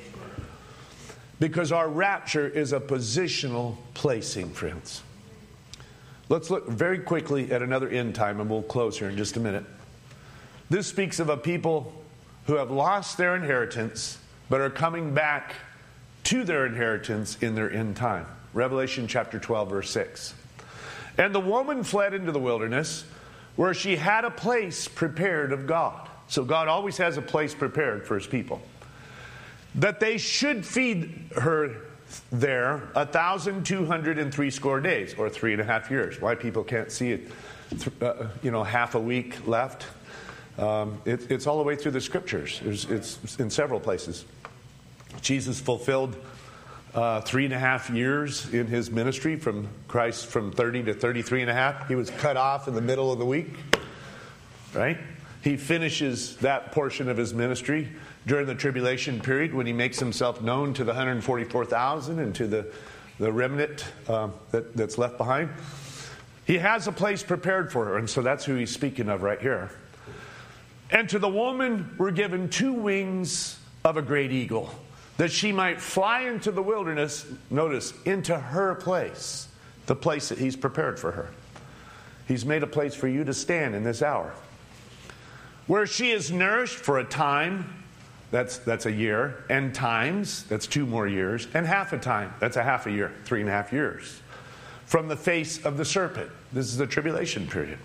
Because our rapture is a positional placing, friends. Let's look very quickly at another end time, and we'll close here in just a minute. This speaks of a people who have lost their inheritance, but are coming back to their inheritance in their end time. Revelation chapter twelve, verse six. And the woman fled into the wilderness, where she had a place prepared of God. So God always has a place prepared for his people. That they should feed her there a thousand two hundred and three score days, or three and a half years. Why people can't see it, uh, you know, half a week left. Um, it, it's all the way through the scriptures. There's, it's in several places. Jesus fulfilled uh, three and a half years in his ministry from Christ from thirty to thirty-three and a half. He was cut off in the middle of the week, right? He finishes that portion of his ministry during the tribulation period when he makes himself known to the one hundred forty-four thousand and to the, the remnant uh, that, that's left behind. He has a place prepared for her, and so that's who he's speaking of right here. And to the woman were given two wings of a great eagle, that she might fly into the wilderness, notice, into her place, the place that he's prepared for her. He's made a place for you to stand in this hour, where she is nourished for a time. That's that's a year. And times, that's two more years. And half a time, that's a half a year, three and a half years. From the face of the serpent. This is the tribulation period.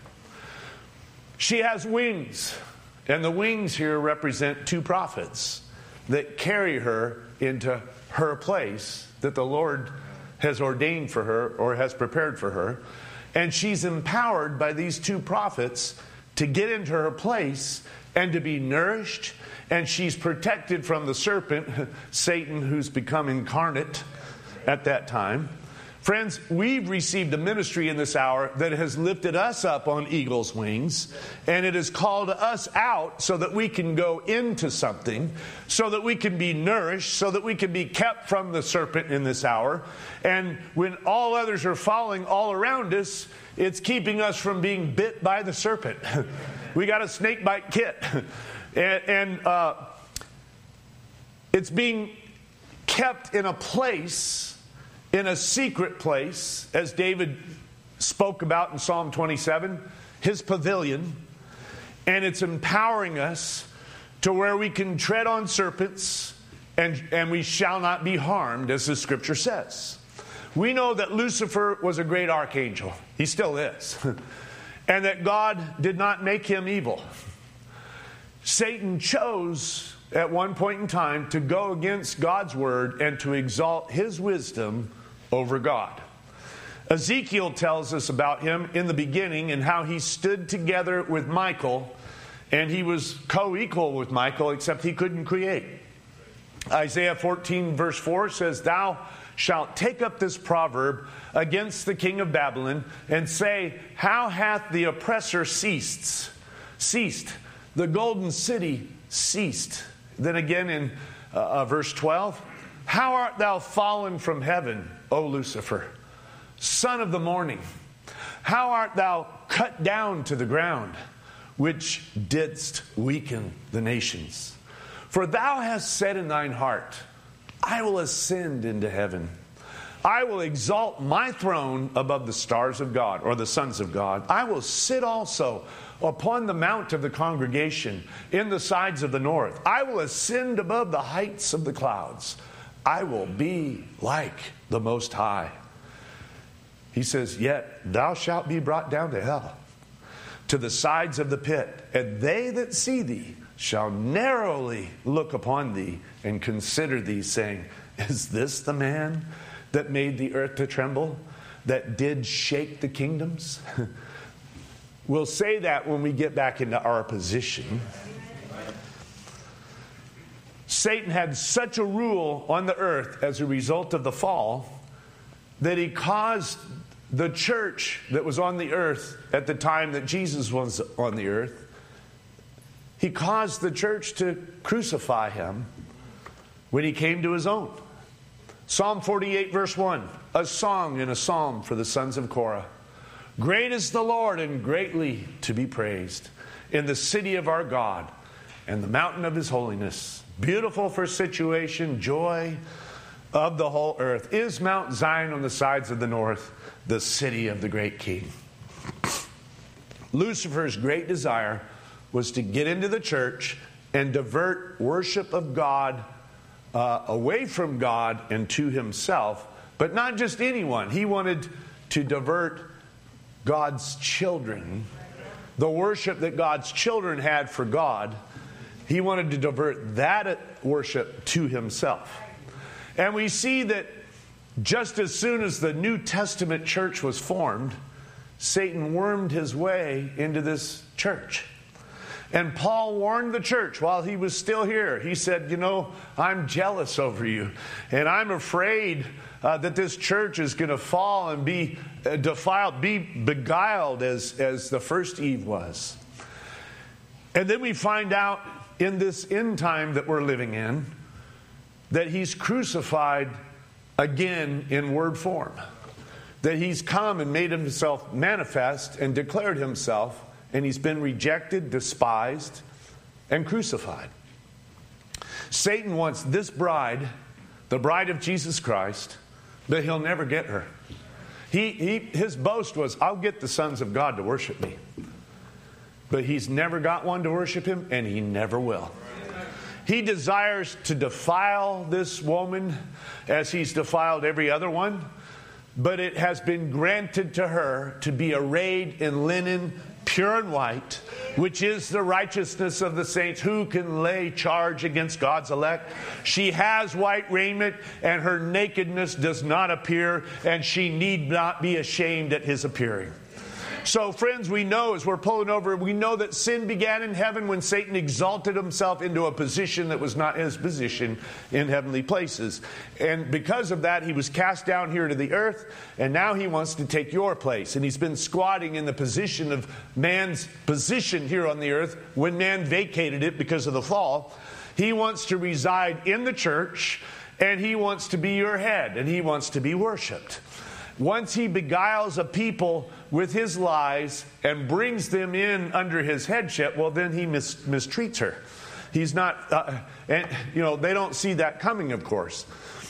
She has wings. And the wings here represent two prophets that carry her into her place that the Lord has ordained for her or has prepared for her. And she's empowered by these two prophets to get into her place and to be nourished. And she's protected from the serpent, Satan, who's become incarnate at that time. Friends, we've received a ministry in this hour that has lifted us up on eagle's wings, and it has called us out so that we can go into something, so that we can be nourished, so that we can be kept from the serpent in this hour. And when all others are falling all around us, it's keeping us from being bit by the serpent. We got a snake bite kit. And, and uh, it's being kept in a place, in a secret place, as David spoke about in Psalm twenty-seven, his pavilion. And it's empowering us to where we can tread on serpents and, and we shall not be harmed, as the scripture says. We know that Lucifer was a great archangel. He still is. And that God did not make him evil. Satan chose at one point in time to go against God's word and to exalt his wisdom over God. Ezekiel tells us about him in the beginning and how he stood together with Michael, and he was co-equal with Michael, except he couldn't create. Isaiah fourteen verse four says, "Thou shalt take up this proverb against the king of Babylon and say, how hath the oppressor ceased? Ceased. The golden city ceased." Then again in uh, uh, verse twelve, "How art thou fallen from heaven, O Lucifer, son of the morning? How art thou cut down to the ground, which didst weaken the nations? For thou hast said in thine heart, I will ascend into heaven. I will exalt my throne above the stars of God, or the sons of God. I will sit also upon the mount of the congregation in the sides of the north. I will ascend above the heights of the clouds. I will be like the Most High. He says, yet thou shalt be brought down to hell, to the sides of the pit, and they that see thee shall narrowly look upon thee and consider thee, saying, is this the man that made the earth to tremble, that did shake the kingdoms? We'll say that when we get back into our position. Satan had such a rule on the earth as a result of the fall that he caused the church that was on the earth at the time that Jesus was on the earth, he caused the church to crucify him when he came to his own. Psalm forty-eight verse one, a song and a psalm for the sons of Korah. Great is the Lord and greatly to be praised in the city of our God and the mountain of his holiness. Beautiful for situation, joy of the whole earth is Mount Zion on the sides of the north, the city of the great King. Lucifer's great desire was to get into the church and divert worship of God uh, away from God and to himself, but not just anyone. He wanted to divert God's children, the worship that God's children had for God. He wanted to divert that worship to himself. And we see that just as soon as the New Testament church was formed, Satan wormed his way into this church. And Paul warned the church while he was still here. He said, you know, I'm jealous over you. And I'm afraid uh, that this church is going to fall and be uh, defiled, be beguiled as, as the first Eve was. And then we find out in this end time that we're living in, that he's crucified again in word form. That he's come and made himself manifest and declared himself, and he's been rejected, despised, and crucified. Satan wants this bride, the bride of Jesus Christ, but he'll never get her. He, he, his boast was, I'll get the sons of God to worship me. But he's never got one to worship him, and he never will. He desires to defile this woman as he's defiled every other one, but it has been granted to her to be arrayed in linen, pure and white, which is the righteousness of the saints. Who can lay charge against God's elect? She has white raiment, and her nakedness does not appear, and she need not be ashamed at his appearing. So, friends, we know as we're pulling over, we know that sin began in heaven when Satan exalted himself into a position that was not his position in heavenly places. And because of that, he was cast down here to the earth, and now he wants to take your place. And he's been squatting in the position of man's position here on the earth when man vacated it because of the fall. He wants to reside in the church, and he wants to be your head, and he wants to be worshipped. Once he beguiles a people with his lies and brings them in under his headship, well, then he mis- mistreats her. He's not, uh, and you know, they don't see that coming, of course.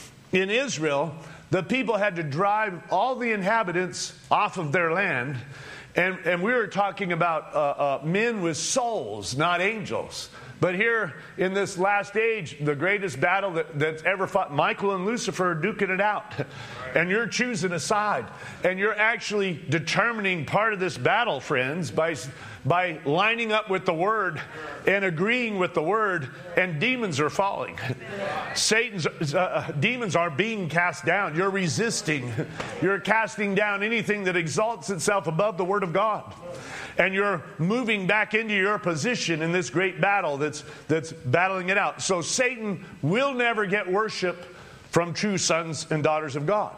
In Israel, the people had to drive all the inhabitants off of their land, and, and we were talking about uh, uh, men with souls, not angels. But here in this last age, the greatest battle that, that's ever fought, Michael and Lucifer are duking it out. And you're choosing a side. And you're actually determining part of this battle, friends, by, by lining up with the Word and agreeing with the Word, and demons are falling. Satan's uh, demons are being cast down. You're resisting. You're casting down anything that exalts itself above the Word of God. And you're moving back into your position in this great battle that's, that's battling it out. So Satan will never get worship from true sons and daughters of God.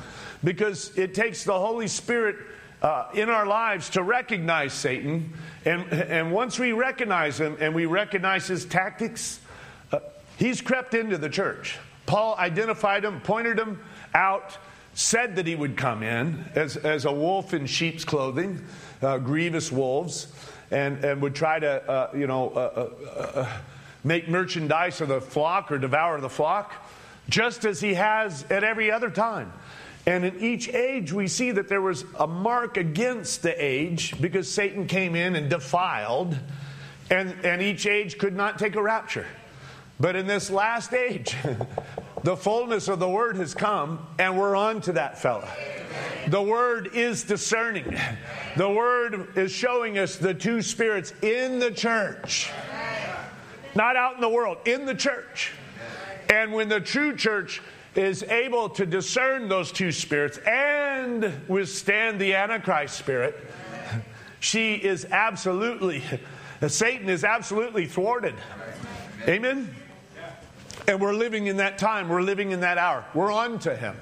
Because it takes the Holy Spirit uh, in our lives to recognize Satan. And, and once we recognize him and we recognize his tactics, uh, he's crept into the church. Paul identified him, pointed him out, said that he would come in as, as a wolf in sheep's clothing. Uh, grievous wolves, and, and would try to, uh, you know, uh, uh, uh, make merchandise of the flock or devour the flock, just as he has at every other time. And in each age, we see that there was a mark against the age because Satan came in and defiled, and, and each age could not take a rapture. But in this last age, the fullness of the Word has come, and we're on to that fella. The Word is discerning. The Word is showing us the two spirits in the church. Not out in the world, in the church. And when the true church is able to discern those two spirits and withstand the Antichrist spirit, she is absolutely, Satan is absolutely thwarted. Amen? And we're living in that time. We're living in that hour. We're on to him.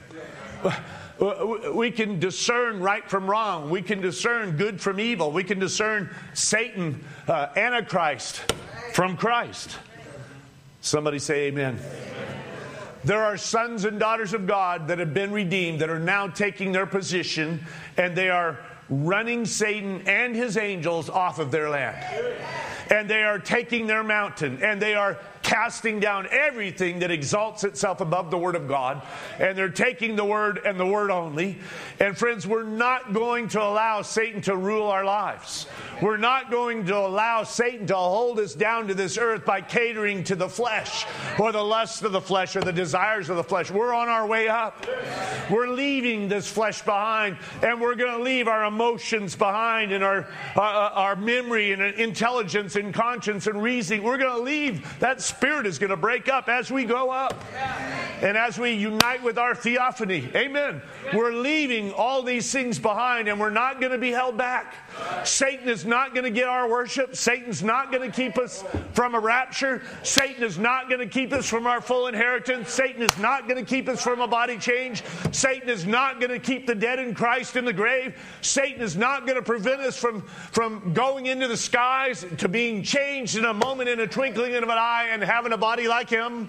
We can discern right from wrong. We can discern good from evil. We can discern Satan, uh, Antichrist, from Christ. Somebody say amen. There are sons and daughters of God that have been redeemed that are now taking their position, and they are running Satan and his angels off of their land. And they are taking their mountain, and they are casting down everything that exalts itself above the Word of God. And they're taking the Word and the Word only. And friends, we're not going to allow Satan to rule our lives. We're not going to allow Satan to hold us down to this earth by catering to the flesh or the lust of the flesh or the desires of the flesh. We're on our way up. We're leaving this flesh behind, and we're going to leave our emotions behind, and our, uh, our memory and intelligence and conscience and reasoning. We're going to leave. That spirit is going to break up as we go up. And as we unite with our theophany. Amen. We're leaving all these things behind, and we're not going to be held back. Satan is not going to get our worship. Satan's not going to keep us from a rapture. Satan is not going to keep us from our full inheritance. Satan is not going to keep us from a body change. Satan is not going to keep the dead in Christ in the grave. Satan is not going to prevent us from, from going into the skies to being changed in a moment, in a twinkling of an eye, and having a body like him.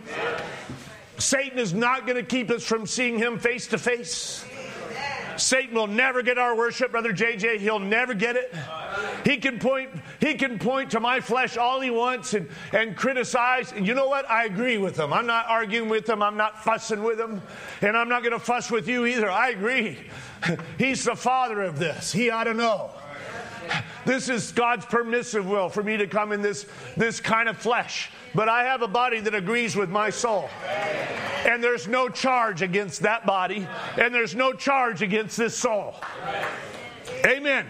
Satan is not going to keep us from seeing him face to face. Satan will never get our worship, Brother J J. He'll never get it. He can point, he can point to my flesh all he wants and, and criticize. And you know what? I agree with him. I'm not arguing with him. I'm not fussing with him. And I'm not going to fuss with you either. I agree. He's the father of this. He ought to know. This is God's permissive will for me to come in this, this kind of flesh. But I have a body that agrees with my soul. And there's no charge against that body. And there's no charge against this soul. Amen.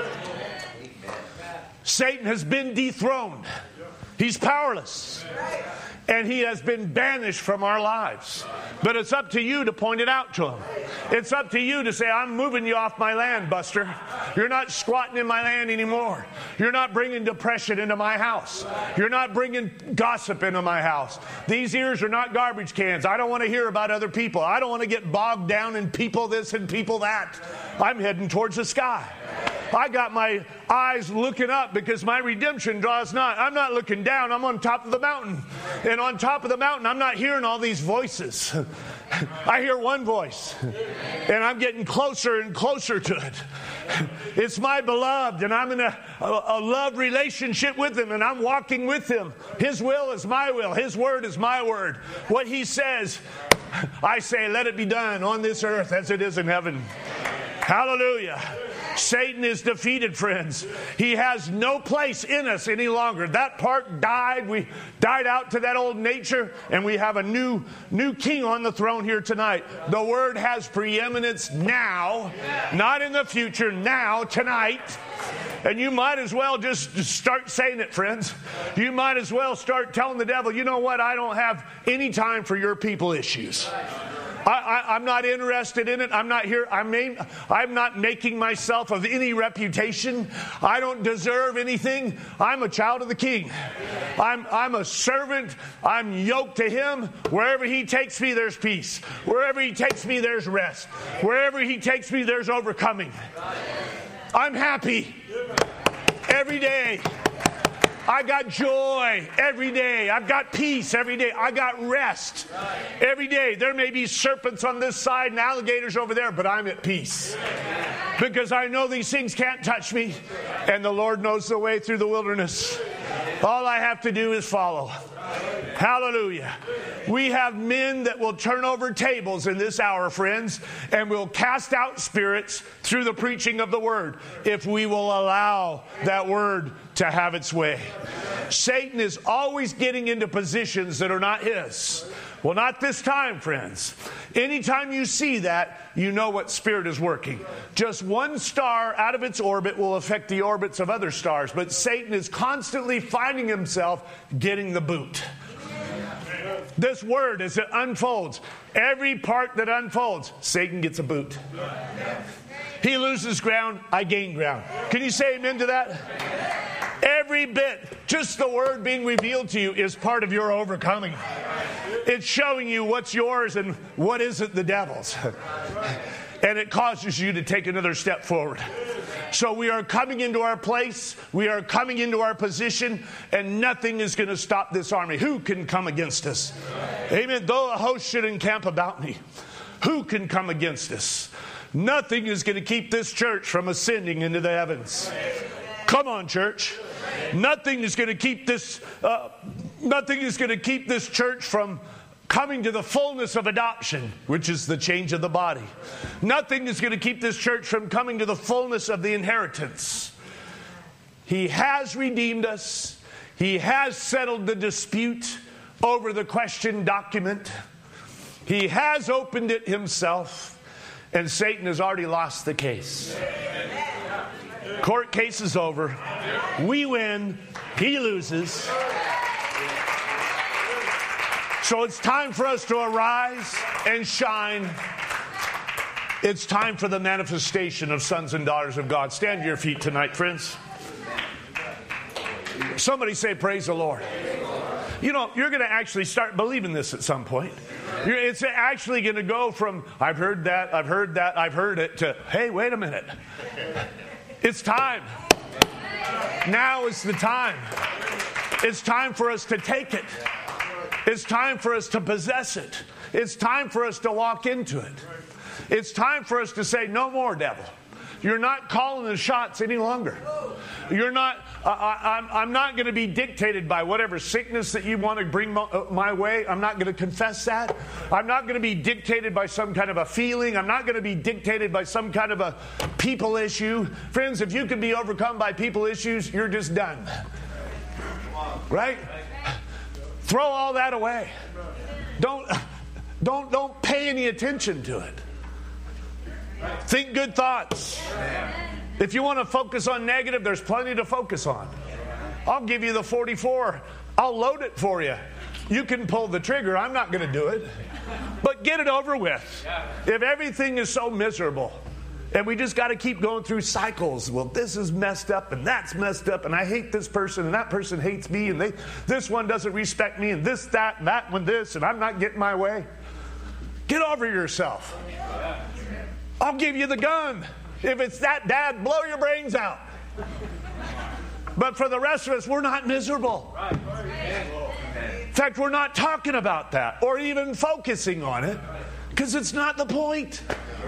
Satan has been dethroned. He's powerless. And he has been banished from our lives. But it's up to you to point it out to him. It's up to you to say, I'm moving you off my land, Buster. You're not squatting in my land anymore. You're not bringing depression into my house. You're not bringing gossip into my house. These ears are not garbage cans. I don't want to hear about other people. I don't want to get bogged down in people this and people that. I'm heading towards the sky. I got my eyes looking up because my redemption draws nigh. I'm not looking down. I'm on top of the mountain. And on top of the mountain, I'm not hearing all these voices. I hear one voice. And I'm getting closer and closer to it. It's my beloved, and I'm in a, a, a love relationship with him, and I'm walking with him. His will is my will. His word is my word. What he says, I say, let it be done on this earth as it is in heaven. Hallelujah. Satan is defeated, friends. He has no place in us any longer. That part died. We died out to that old nature, and we have a new, new king on the throne here tonight. The word has preeminence now, not in the future, now, tonight. And you might as well just start saying it, friends. You might as well start telling the devil, you know what? I don't have any time for your people issues. I, I, I'm not interested in it. I'm not here. I mean, I'm not making myself of any reputation. I don't deserve anything. I'm a child of the King. I'm, I'm a servant. I'm yoked to him. Wherever he takes me, there's peace. Wherever he takes me, there's rest. Wherever he takes me, there's overcoming. I'm happy every day. I got joy every day. I've got peace every day. I got rest every day. There may be serpents on this side and alligators over there, but I'm at peace. Because I know these things can't touch me. And the Lord knows the way through the wilderness. All I have to do is follow. Hallelujah. We have men that will turn over tables in this hour, friends, and will cast out spirits through the preaching of the word if we will allow that word to have its way. Satan is always getting into positions that are not his. Well, not this time, friends. Anytime you see that, you know what spirit is working. Just one star out of its orbit will affect the orbits of other stars, but Satan is constantly finding himself getting the boot. This word, as it unfolds, every part that unfolds, Satan gets a boot. He loses ground, I gain ground. Can you say amen to that? Every bit, just the word being revealed to you is part of your overcoming. It's showing you what's yours and what isn't the devil's. And it causes you to take another step forward. So we are coming into our place. We are coming into our position. And nothing is going to stop this army. Who can come against us? Amen. Though a host should encamp about me, who can come against us? Nothing is going to keep this church from ascending into the heavens. Come on, church. Nothing is going to keep this. Uh, nothing is going to keep this church from coming to the fullness of adoption, which is the change of the body. Nothing is going to keep this church from coming to the fullness of the inheritance. He has redeemed us. He has settled the dispute over the question document. He has opened it himself, and Satan has already lost the case. Court case is over. We win. He loses. So it's time for us to arise and shine. It's time for the manifestation of sons and daughters of God. Stand to your feet tonight, friends. Somebody say, praise the Lord. You know, you're going to actually start believing this at some point. You're, it's actually going to go from, I've heard that, I've heard that, I've heard it, to, hey, wait a minute. It's time. Now is the time. It's time for us to take it. It's time for us to possess it. It's time for us to walk into it. It's time for us to say, no more, devil. You're not calling the shots any longer. You're not, uh, I, I'm, I'm not going to be dictated by whatever sickness that you want to bring my, uh, my way. I'm not going to confess that. I'm not going to be dictated by some kind of a feeling. I'm not going to be dictated by some kind of a people issue. Friends, if you can be overcome by people issues, you're just done. Right? Throw all that away. Don't, don't, don't pay any attention to it. Think good thoughts. If you want to focus on negative, there's plenty to focus on. I'll give you the forty-four. I'll load it for you. You can pull the trigger. I'm not going to do it. But get it over with. If everything is so miserable, and we just got to keep going through cycles. Well, this is messed up, and that's messed up, and I hate this person, and that person hates me, and they, this one doesn't respect me, and this, that, and that one, this, and I'm not getting my way. Get over yourself. I'll give you the gun. If it's that bad, blow your brains out. But for the rest of us, we're not miserable. In fact, we're not talking about that or even focusing on it because it's not the point.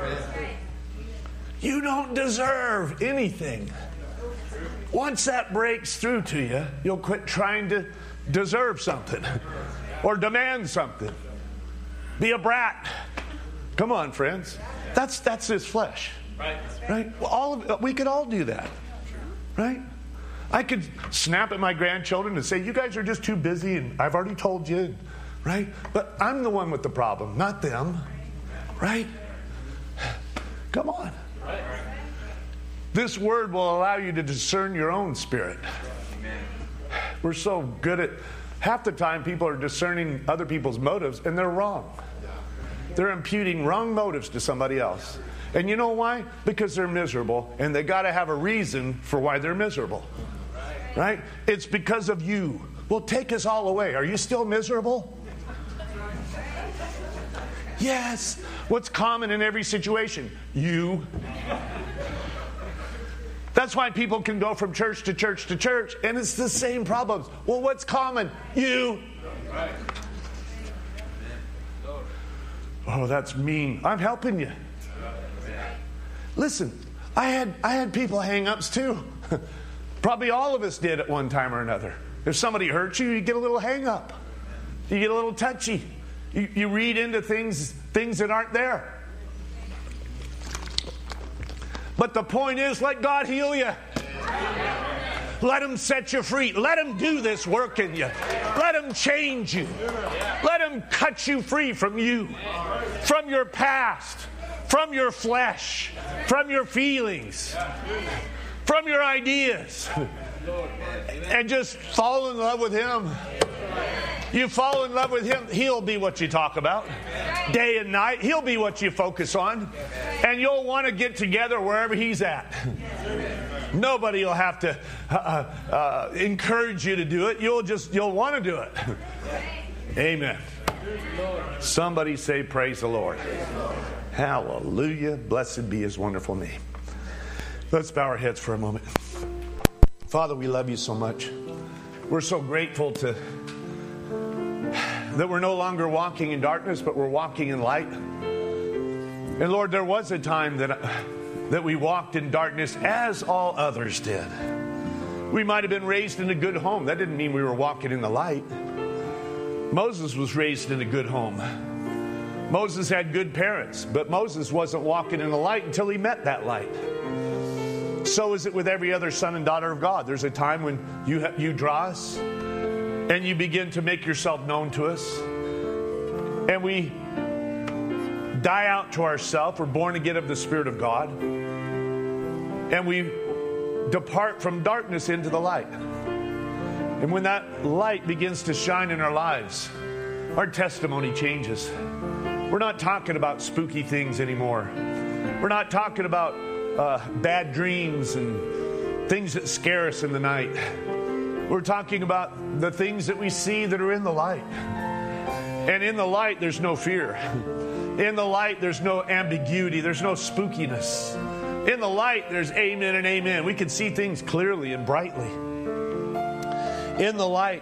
You don't deserve anything. Once that breaks through to you, you'll quit trying to deserve something or demand something. Be a brat. Come on, friends. That's that's his flesh. Right? Well, all of, we could all do that. Right? I could snap at my grandchildren and say, you guys are just too busy and I've already told you. Right? But I'm the one with the problem, not them. Right? Come on. This word will allow you to discern your own spirit. We're so good at, half the time people are discerning other people's motives and they're wrong. They're imputing wrong motives to somebody else. And you know why? Because they're miserable and they got to have a reason for why they're miserable. Right? It's because of you. Well, take us all away. Are you still miserable? Yes. What's common in every situation? You. That's why people can go from church to church to church and it's the same problems. Well, what's common? You. Oh, that's mean. I'm helping you. Listen, I had I had people hang-ups too. Probably all of us did at one time or another. If somebody hurts you, you get a little hang up. You get a little touchy. You, you read into things, things that aren't there. But the point is, let God heal you. Let Him set you free. Let Him do this work in you. Let Him change you. Let Him cut you free from you, from your past, from your flesh, from your feelings, from your ideas. And just fall in love with Him. You fall in love with Him, He'll be what you talk about. Day and night, He'll be what you focus on. And you'll want to get together wherever He's at. Nobody will have to uh, uh, encourage you to do it. You'll just, you'll want to do it. Amen. Somebody say, praise the Lord. Hallelujah. Blessed be His wonderful name. Let's bow our heads for a moment. Father, we love You so much. We're so grateful to that we're no longer walking in darkness, but we're walking in light. And Lord, there was a time that, that we walked in darkness as all others did. We might have been raised in a good home. That didn't mean we were walking in the light. Moses was raised in a good home. Moses had good parents, but Moses wasn't walking in the light until he met that light. So is it with every other son and daughter of God. There's a time when you ha- you draw us and you begin to make yourself known to us. And we die out to ourselves. We're born again of the Spirit of God. And we depart from darkness into the light. And when that light begins to shine in our lives, our testimony changes. We're not talking about spooky things anymore. We're not talking about uh, bad dreams and things that scare us in the night. We're talking about the things that we see that are in the light. And in the light, there's no fear. In the light, there's no ambiguity. There's no spookiness. In the light, there's amen and amen. We can see things clearly and brightly. In the light,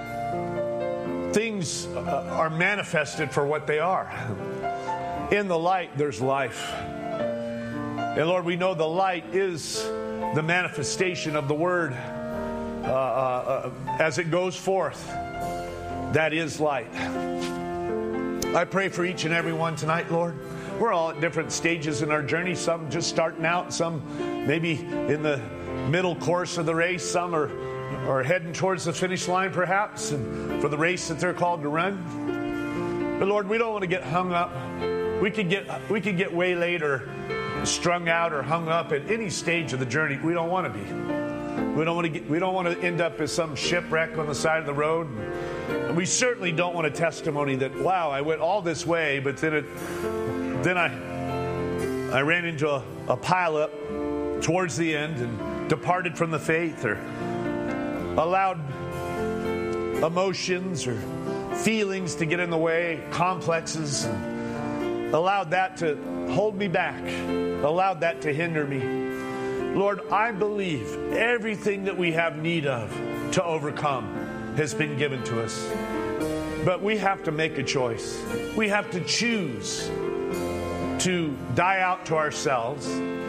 things are manifested for what they are. In the light, there's life. And Lord, we know the light is the manifestation of the Word uh, uh, as it goes forth. That is light. I pray for each and every one tonight, Lord. We're all at different stages in our journey. Some just starting out, some maybe in the middle course of the race, some are, are heading towards the finish line perhaps, and for the race that they're called to run. But Lord, we don't want to get hung up. We could get we could get waylaid or strung out or hung up at any stage of the journey. We don't want to be. We don't want to get, we don't want to end up as some shipwreck on the side of the road. And we certainly don't want a testimony that, wow, I went all this way, but then it then I I ran into a, a pileup towards the end and departed from the faith, or allowed emotions or feelings to get in the way, complexes, and allowed that to hold me back, allowed that to hinder me. Lord, I believe everything that we have need of to overcome has been given to us. But we have to make a choice. We have to choose to die out to ourselves.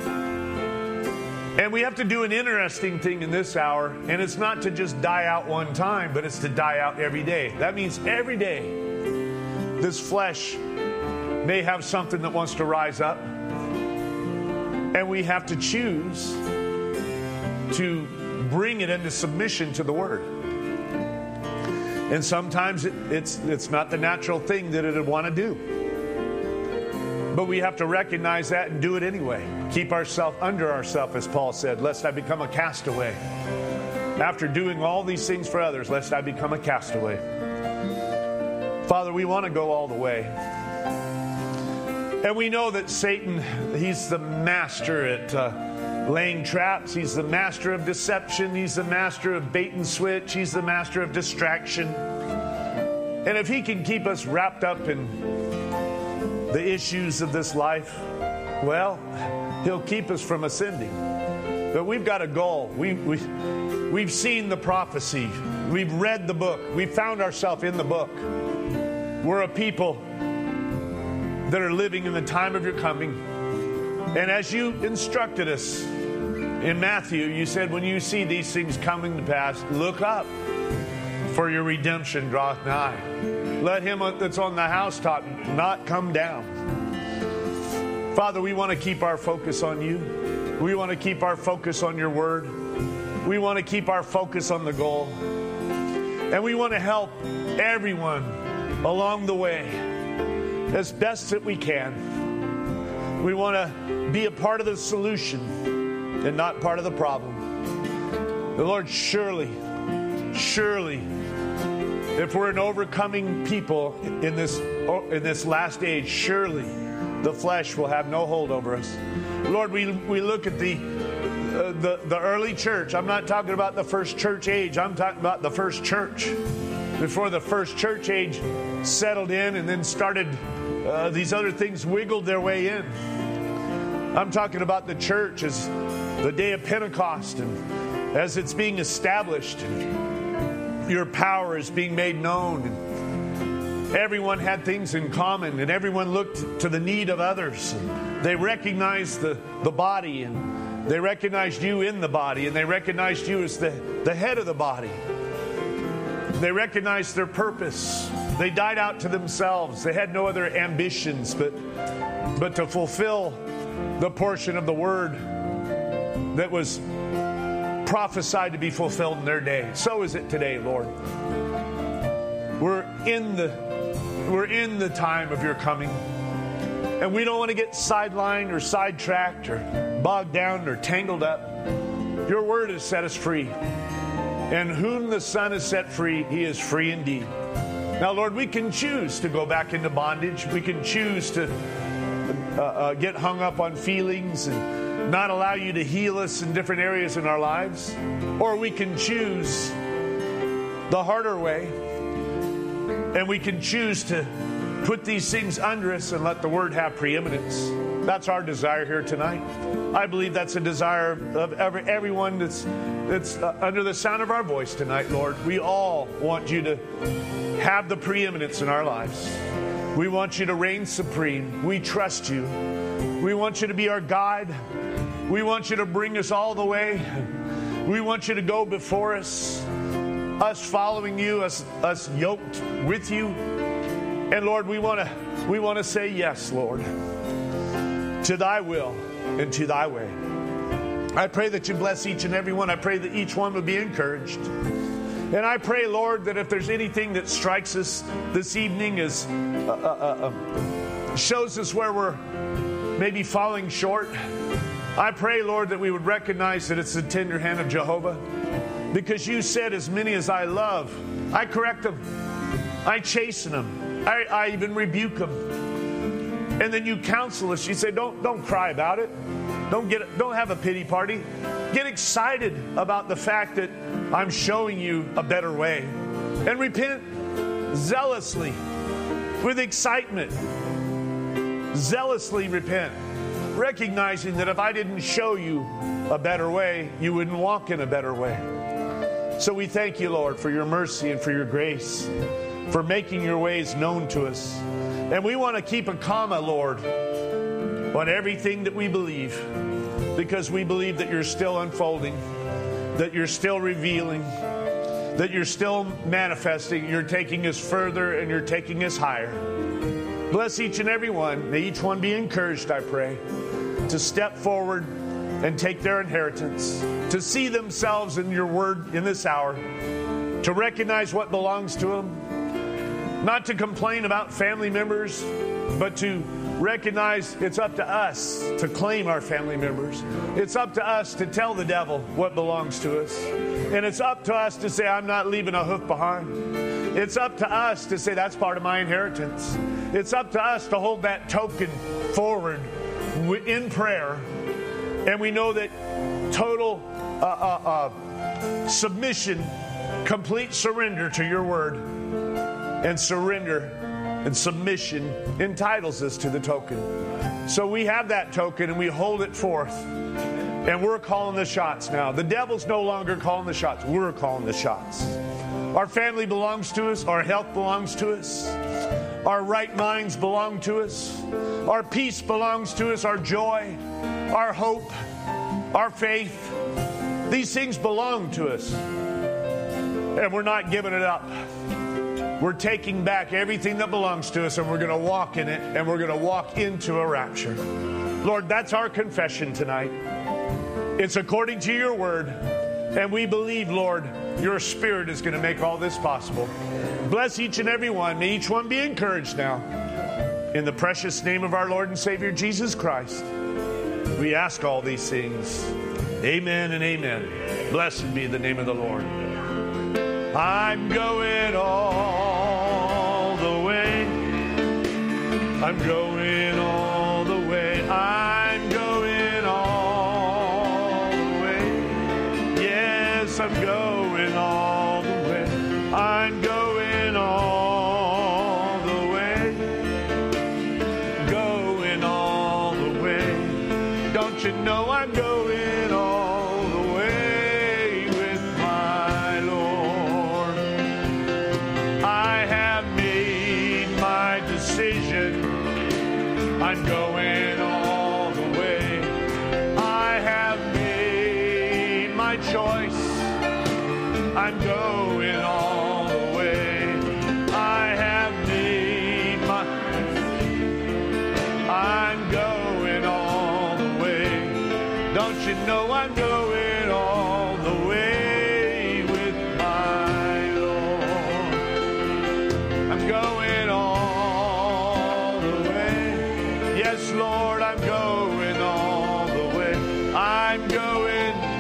And we have to do an interesting thing in this hour, and it's not to just die out one time, but it's to die out every day. That means every day this flesh may have something that wants to rise up, and we have to choose to bring it into submission to the Word. And sometimes it, it's it's not the natural thing that it would want to do. But we have to recognize that and do it anyway. Keep ourselves under ourselves, as Paul said, lest I become a castaway. After doing all these things for others, lest I become a castaway. Father, we want to go all the way. And we know that Satan, he's the master at uh, laying traps. He's the master of deception. He's the master of bait and switch. He's the master of distraction. And if he can keep us wrapped up in the issues of this life, well, he'll keep us from ascending. But we've got a goal. We, we, we've seen the prophecy. We've read the book. We've found ourselves in the book. We're a people that are living in the time of your coming. And as you instructed us In Matthew, you said, when you see these things coming to pass, look up, for your redemption draweth nigh. Let him that's on the housetop not come down. Father, we want to keep our focus on you. We want to keep our focus on your word. We want to keep our focus on the goal. And we want to help everyone along the way as best that we can. We want to be a part of the solution and not part of the problem. The Lord, surely, surely, if we're an overcoming people in this in this last age, surely the flesh will have no hold over us. Lord, we we look at the uh, the the early church. I'm not talking about the first church age. I'm talking about the first church. Before the first church age settled in and then started, uh, these other things wiggled their way in. I'm talking about the church as the day of Pentecost and as it's being established. Your power is being made known. And everyone had things in common, and everyone looked to the need of others. And they recognized the, the body, and they recognized you in the body, and they recognized you as the, the head of the body. They recognized their purpose. They died out to themselves. They had no other ambitions but, but to fulfill the portion of the word that was prophesied to be fulfilled in their day. So is it today, Lord. We're in the we're in the time of your coming. And we don't want to get sidelined or sidetracked or bogged down or tangled up. Your word has set us free. And whom the Son has set free, he is free indeed. Now, Lord, we can choose to go back into bondage. We can choose to uh, uh, get hung up on feelings and not allow you to heal us in different areas in our lives. Or we can choose the harder way, and we can choose to put these things under us and let the word have preeminence. That's our desire here tonight. I believe that's a desire of every, everyone that's, that's uh, under the sound of our voice tonight, Lord. We all want you to have the preeminence in our lives. We want you to reign supreme. We trust you. We want you to be our guide. We want you to bring us all the way. We want you to go before us, us following you, us, us yoked with you. And Lord, we want to we want to say yes, Lord, to thy will and to thy way. I pray that you bless each and every one. I pray that each one would be encouraged. And I pray, Lord, that if there's anything that strikes us this evening as uh, uh, uh, shows us where we're maybe falling short, I pray, Lord, that we would recognize that it's the tender hand of Jehovah. Because you said, as many as I love, I correct them. I chasten them. I, I even rebuke them. And then you counsel us. You say, don't, don't cry about it. Don't get, don't have a pity party. Get excited about the fact that I'm showing you a better way. And repent zealously, with excitement. Zealously repent. Recognizing that if I didn't show you a better way, you wouldn't walk in a better way. So we thank you, Lord, for your mercy and for your grace, for making your ways known to us. And we want to keep a comma, Lord, on everything that we believe, because we believe that you're still unfolding, that you're still revealing, that you're still manifesting. You're taking us further and you're taking us higher. Bless each and every one. May each one be encouraged, I pray, to step forward and take their inheritance, to see themselves in your word in this hour, to recognize what belongs to them, not to complain about family members, but to recognize it's up to us to claim our family members. It's up to us to tell the devil what belongs to us. And it's up to us to say, I'm not leaving a hoof behind. It's up to us to say, that's part of my inheritance. It's up to us to hold that token forward in prayer. And we know that total uh, uh, uh, submission, complete surrender to your word, and surrender and submission entitles us to the token. So we have that token and we hold it forth. And we're calling the shots now. The devil's no longer calling the shots. We're calling the shots. Our family belongs to us. Our health belongs to us. Our right minds belong to us. Our peace belongs to us. Our joy, our hope, our faith. These things belong to us. And we're not giving it up. We're taking back everything that belongs to us, and we're going to walk in it, and we're going to walk into a rapture. Lord, that's our confession tonight. It's according to your word. And we believe, Lord, your Spirit is going to make all this possible. Bless each and every one. May each one be encouraged now. In the precious name of our Lord and Savior, Jesus Christ, we ask all these things. Amen and amen. Blessed be the name of the Lord. I'm going all the way. I'm going all the way. I'm going all the way. Yes, I'm going all the way. I'm going all the way. Going all the way. Don't you know I'm going all the way with my Lord? I have made my decision. I'm going all the way. I have made my choice. I'm going all the way. I have made my... I'm going all the way. Don't you know I'm going all the way with my Lord? I'm going all the way. Yes, Lord, I'm going all the way. I'm going.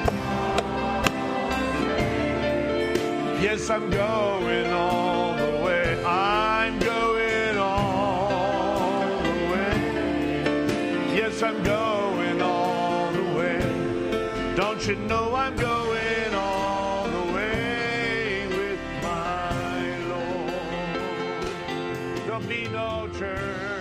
Yes, I'm going all the way. I'm going all the way. Yes, I'm going all the way. Don't you know I'm going all the way with my Lord? There'll be no church.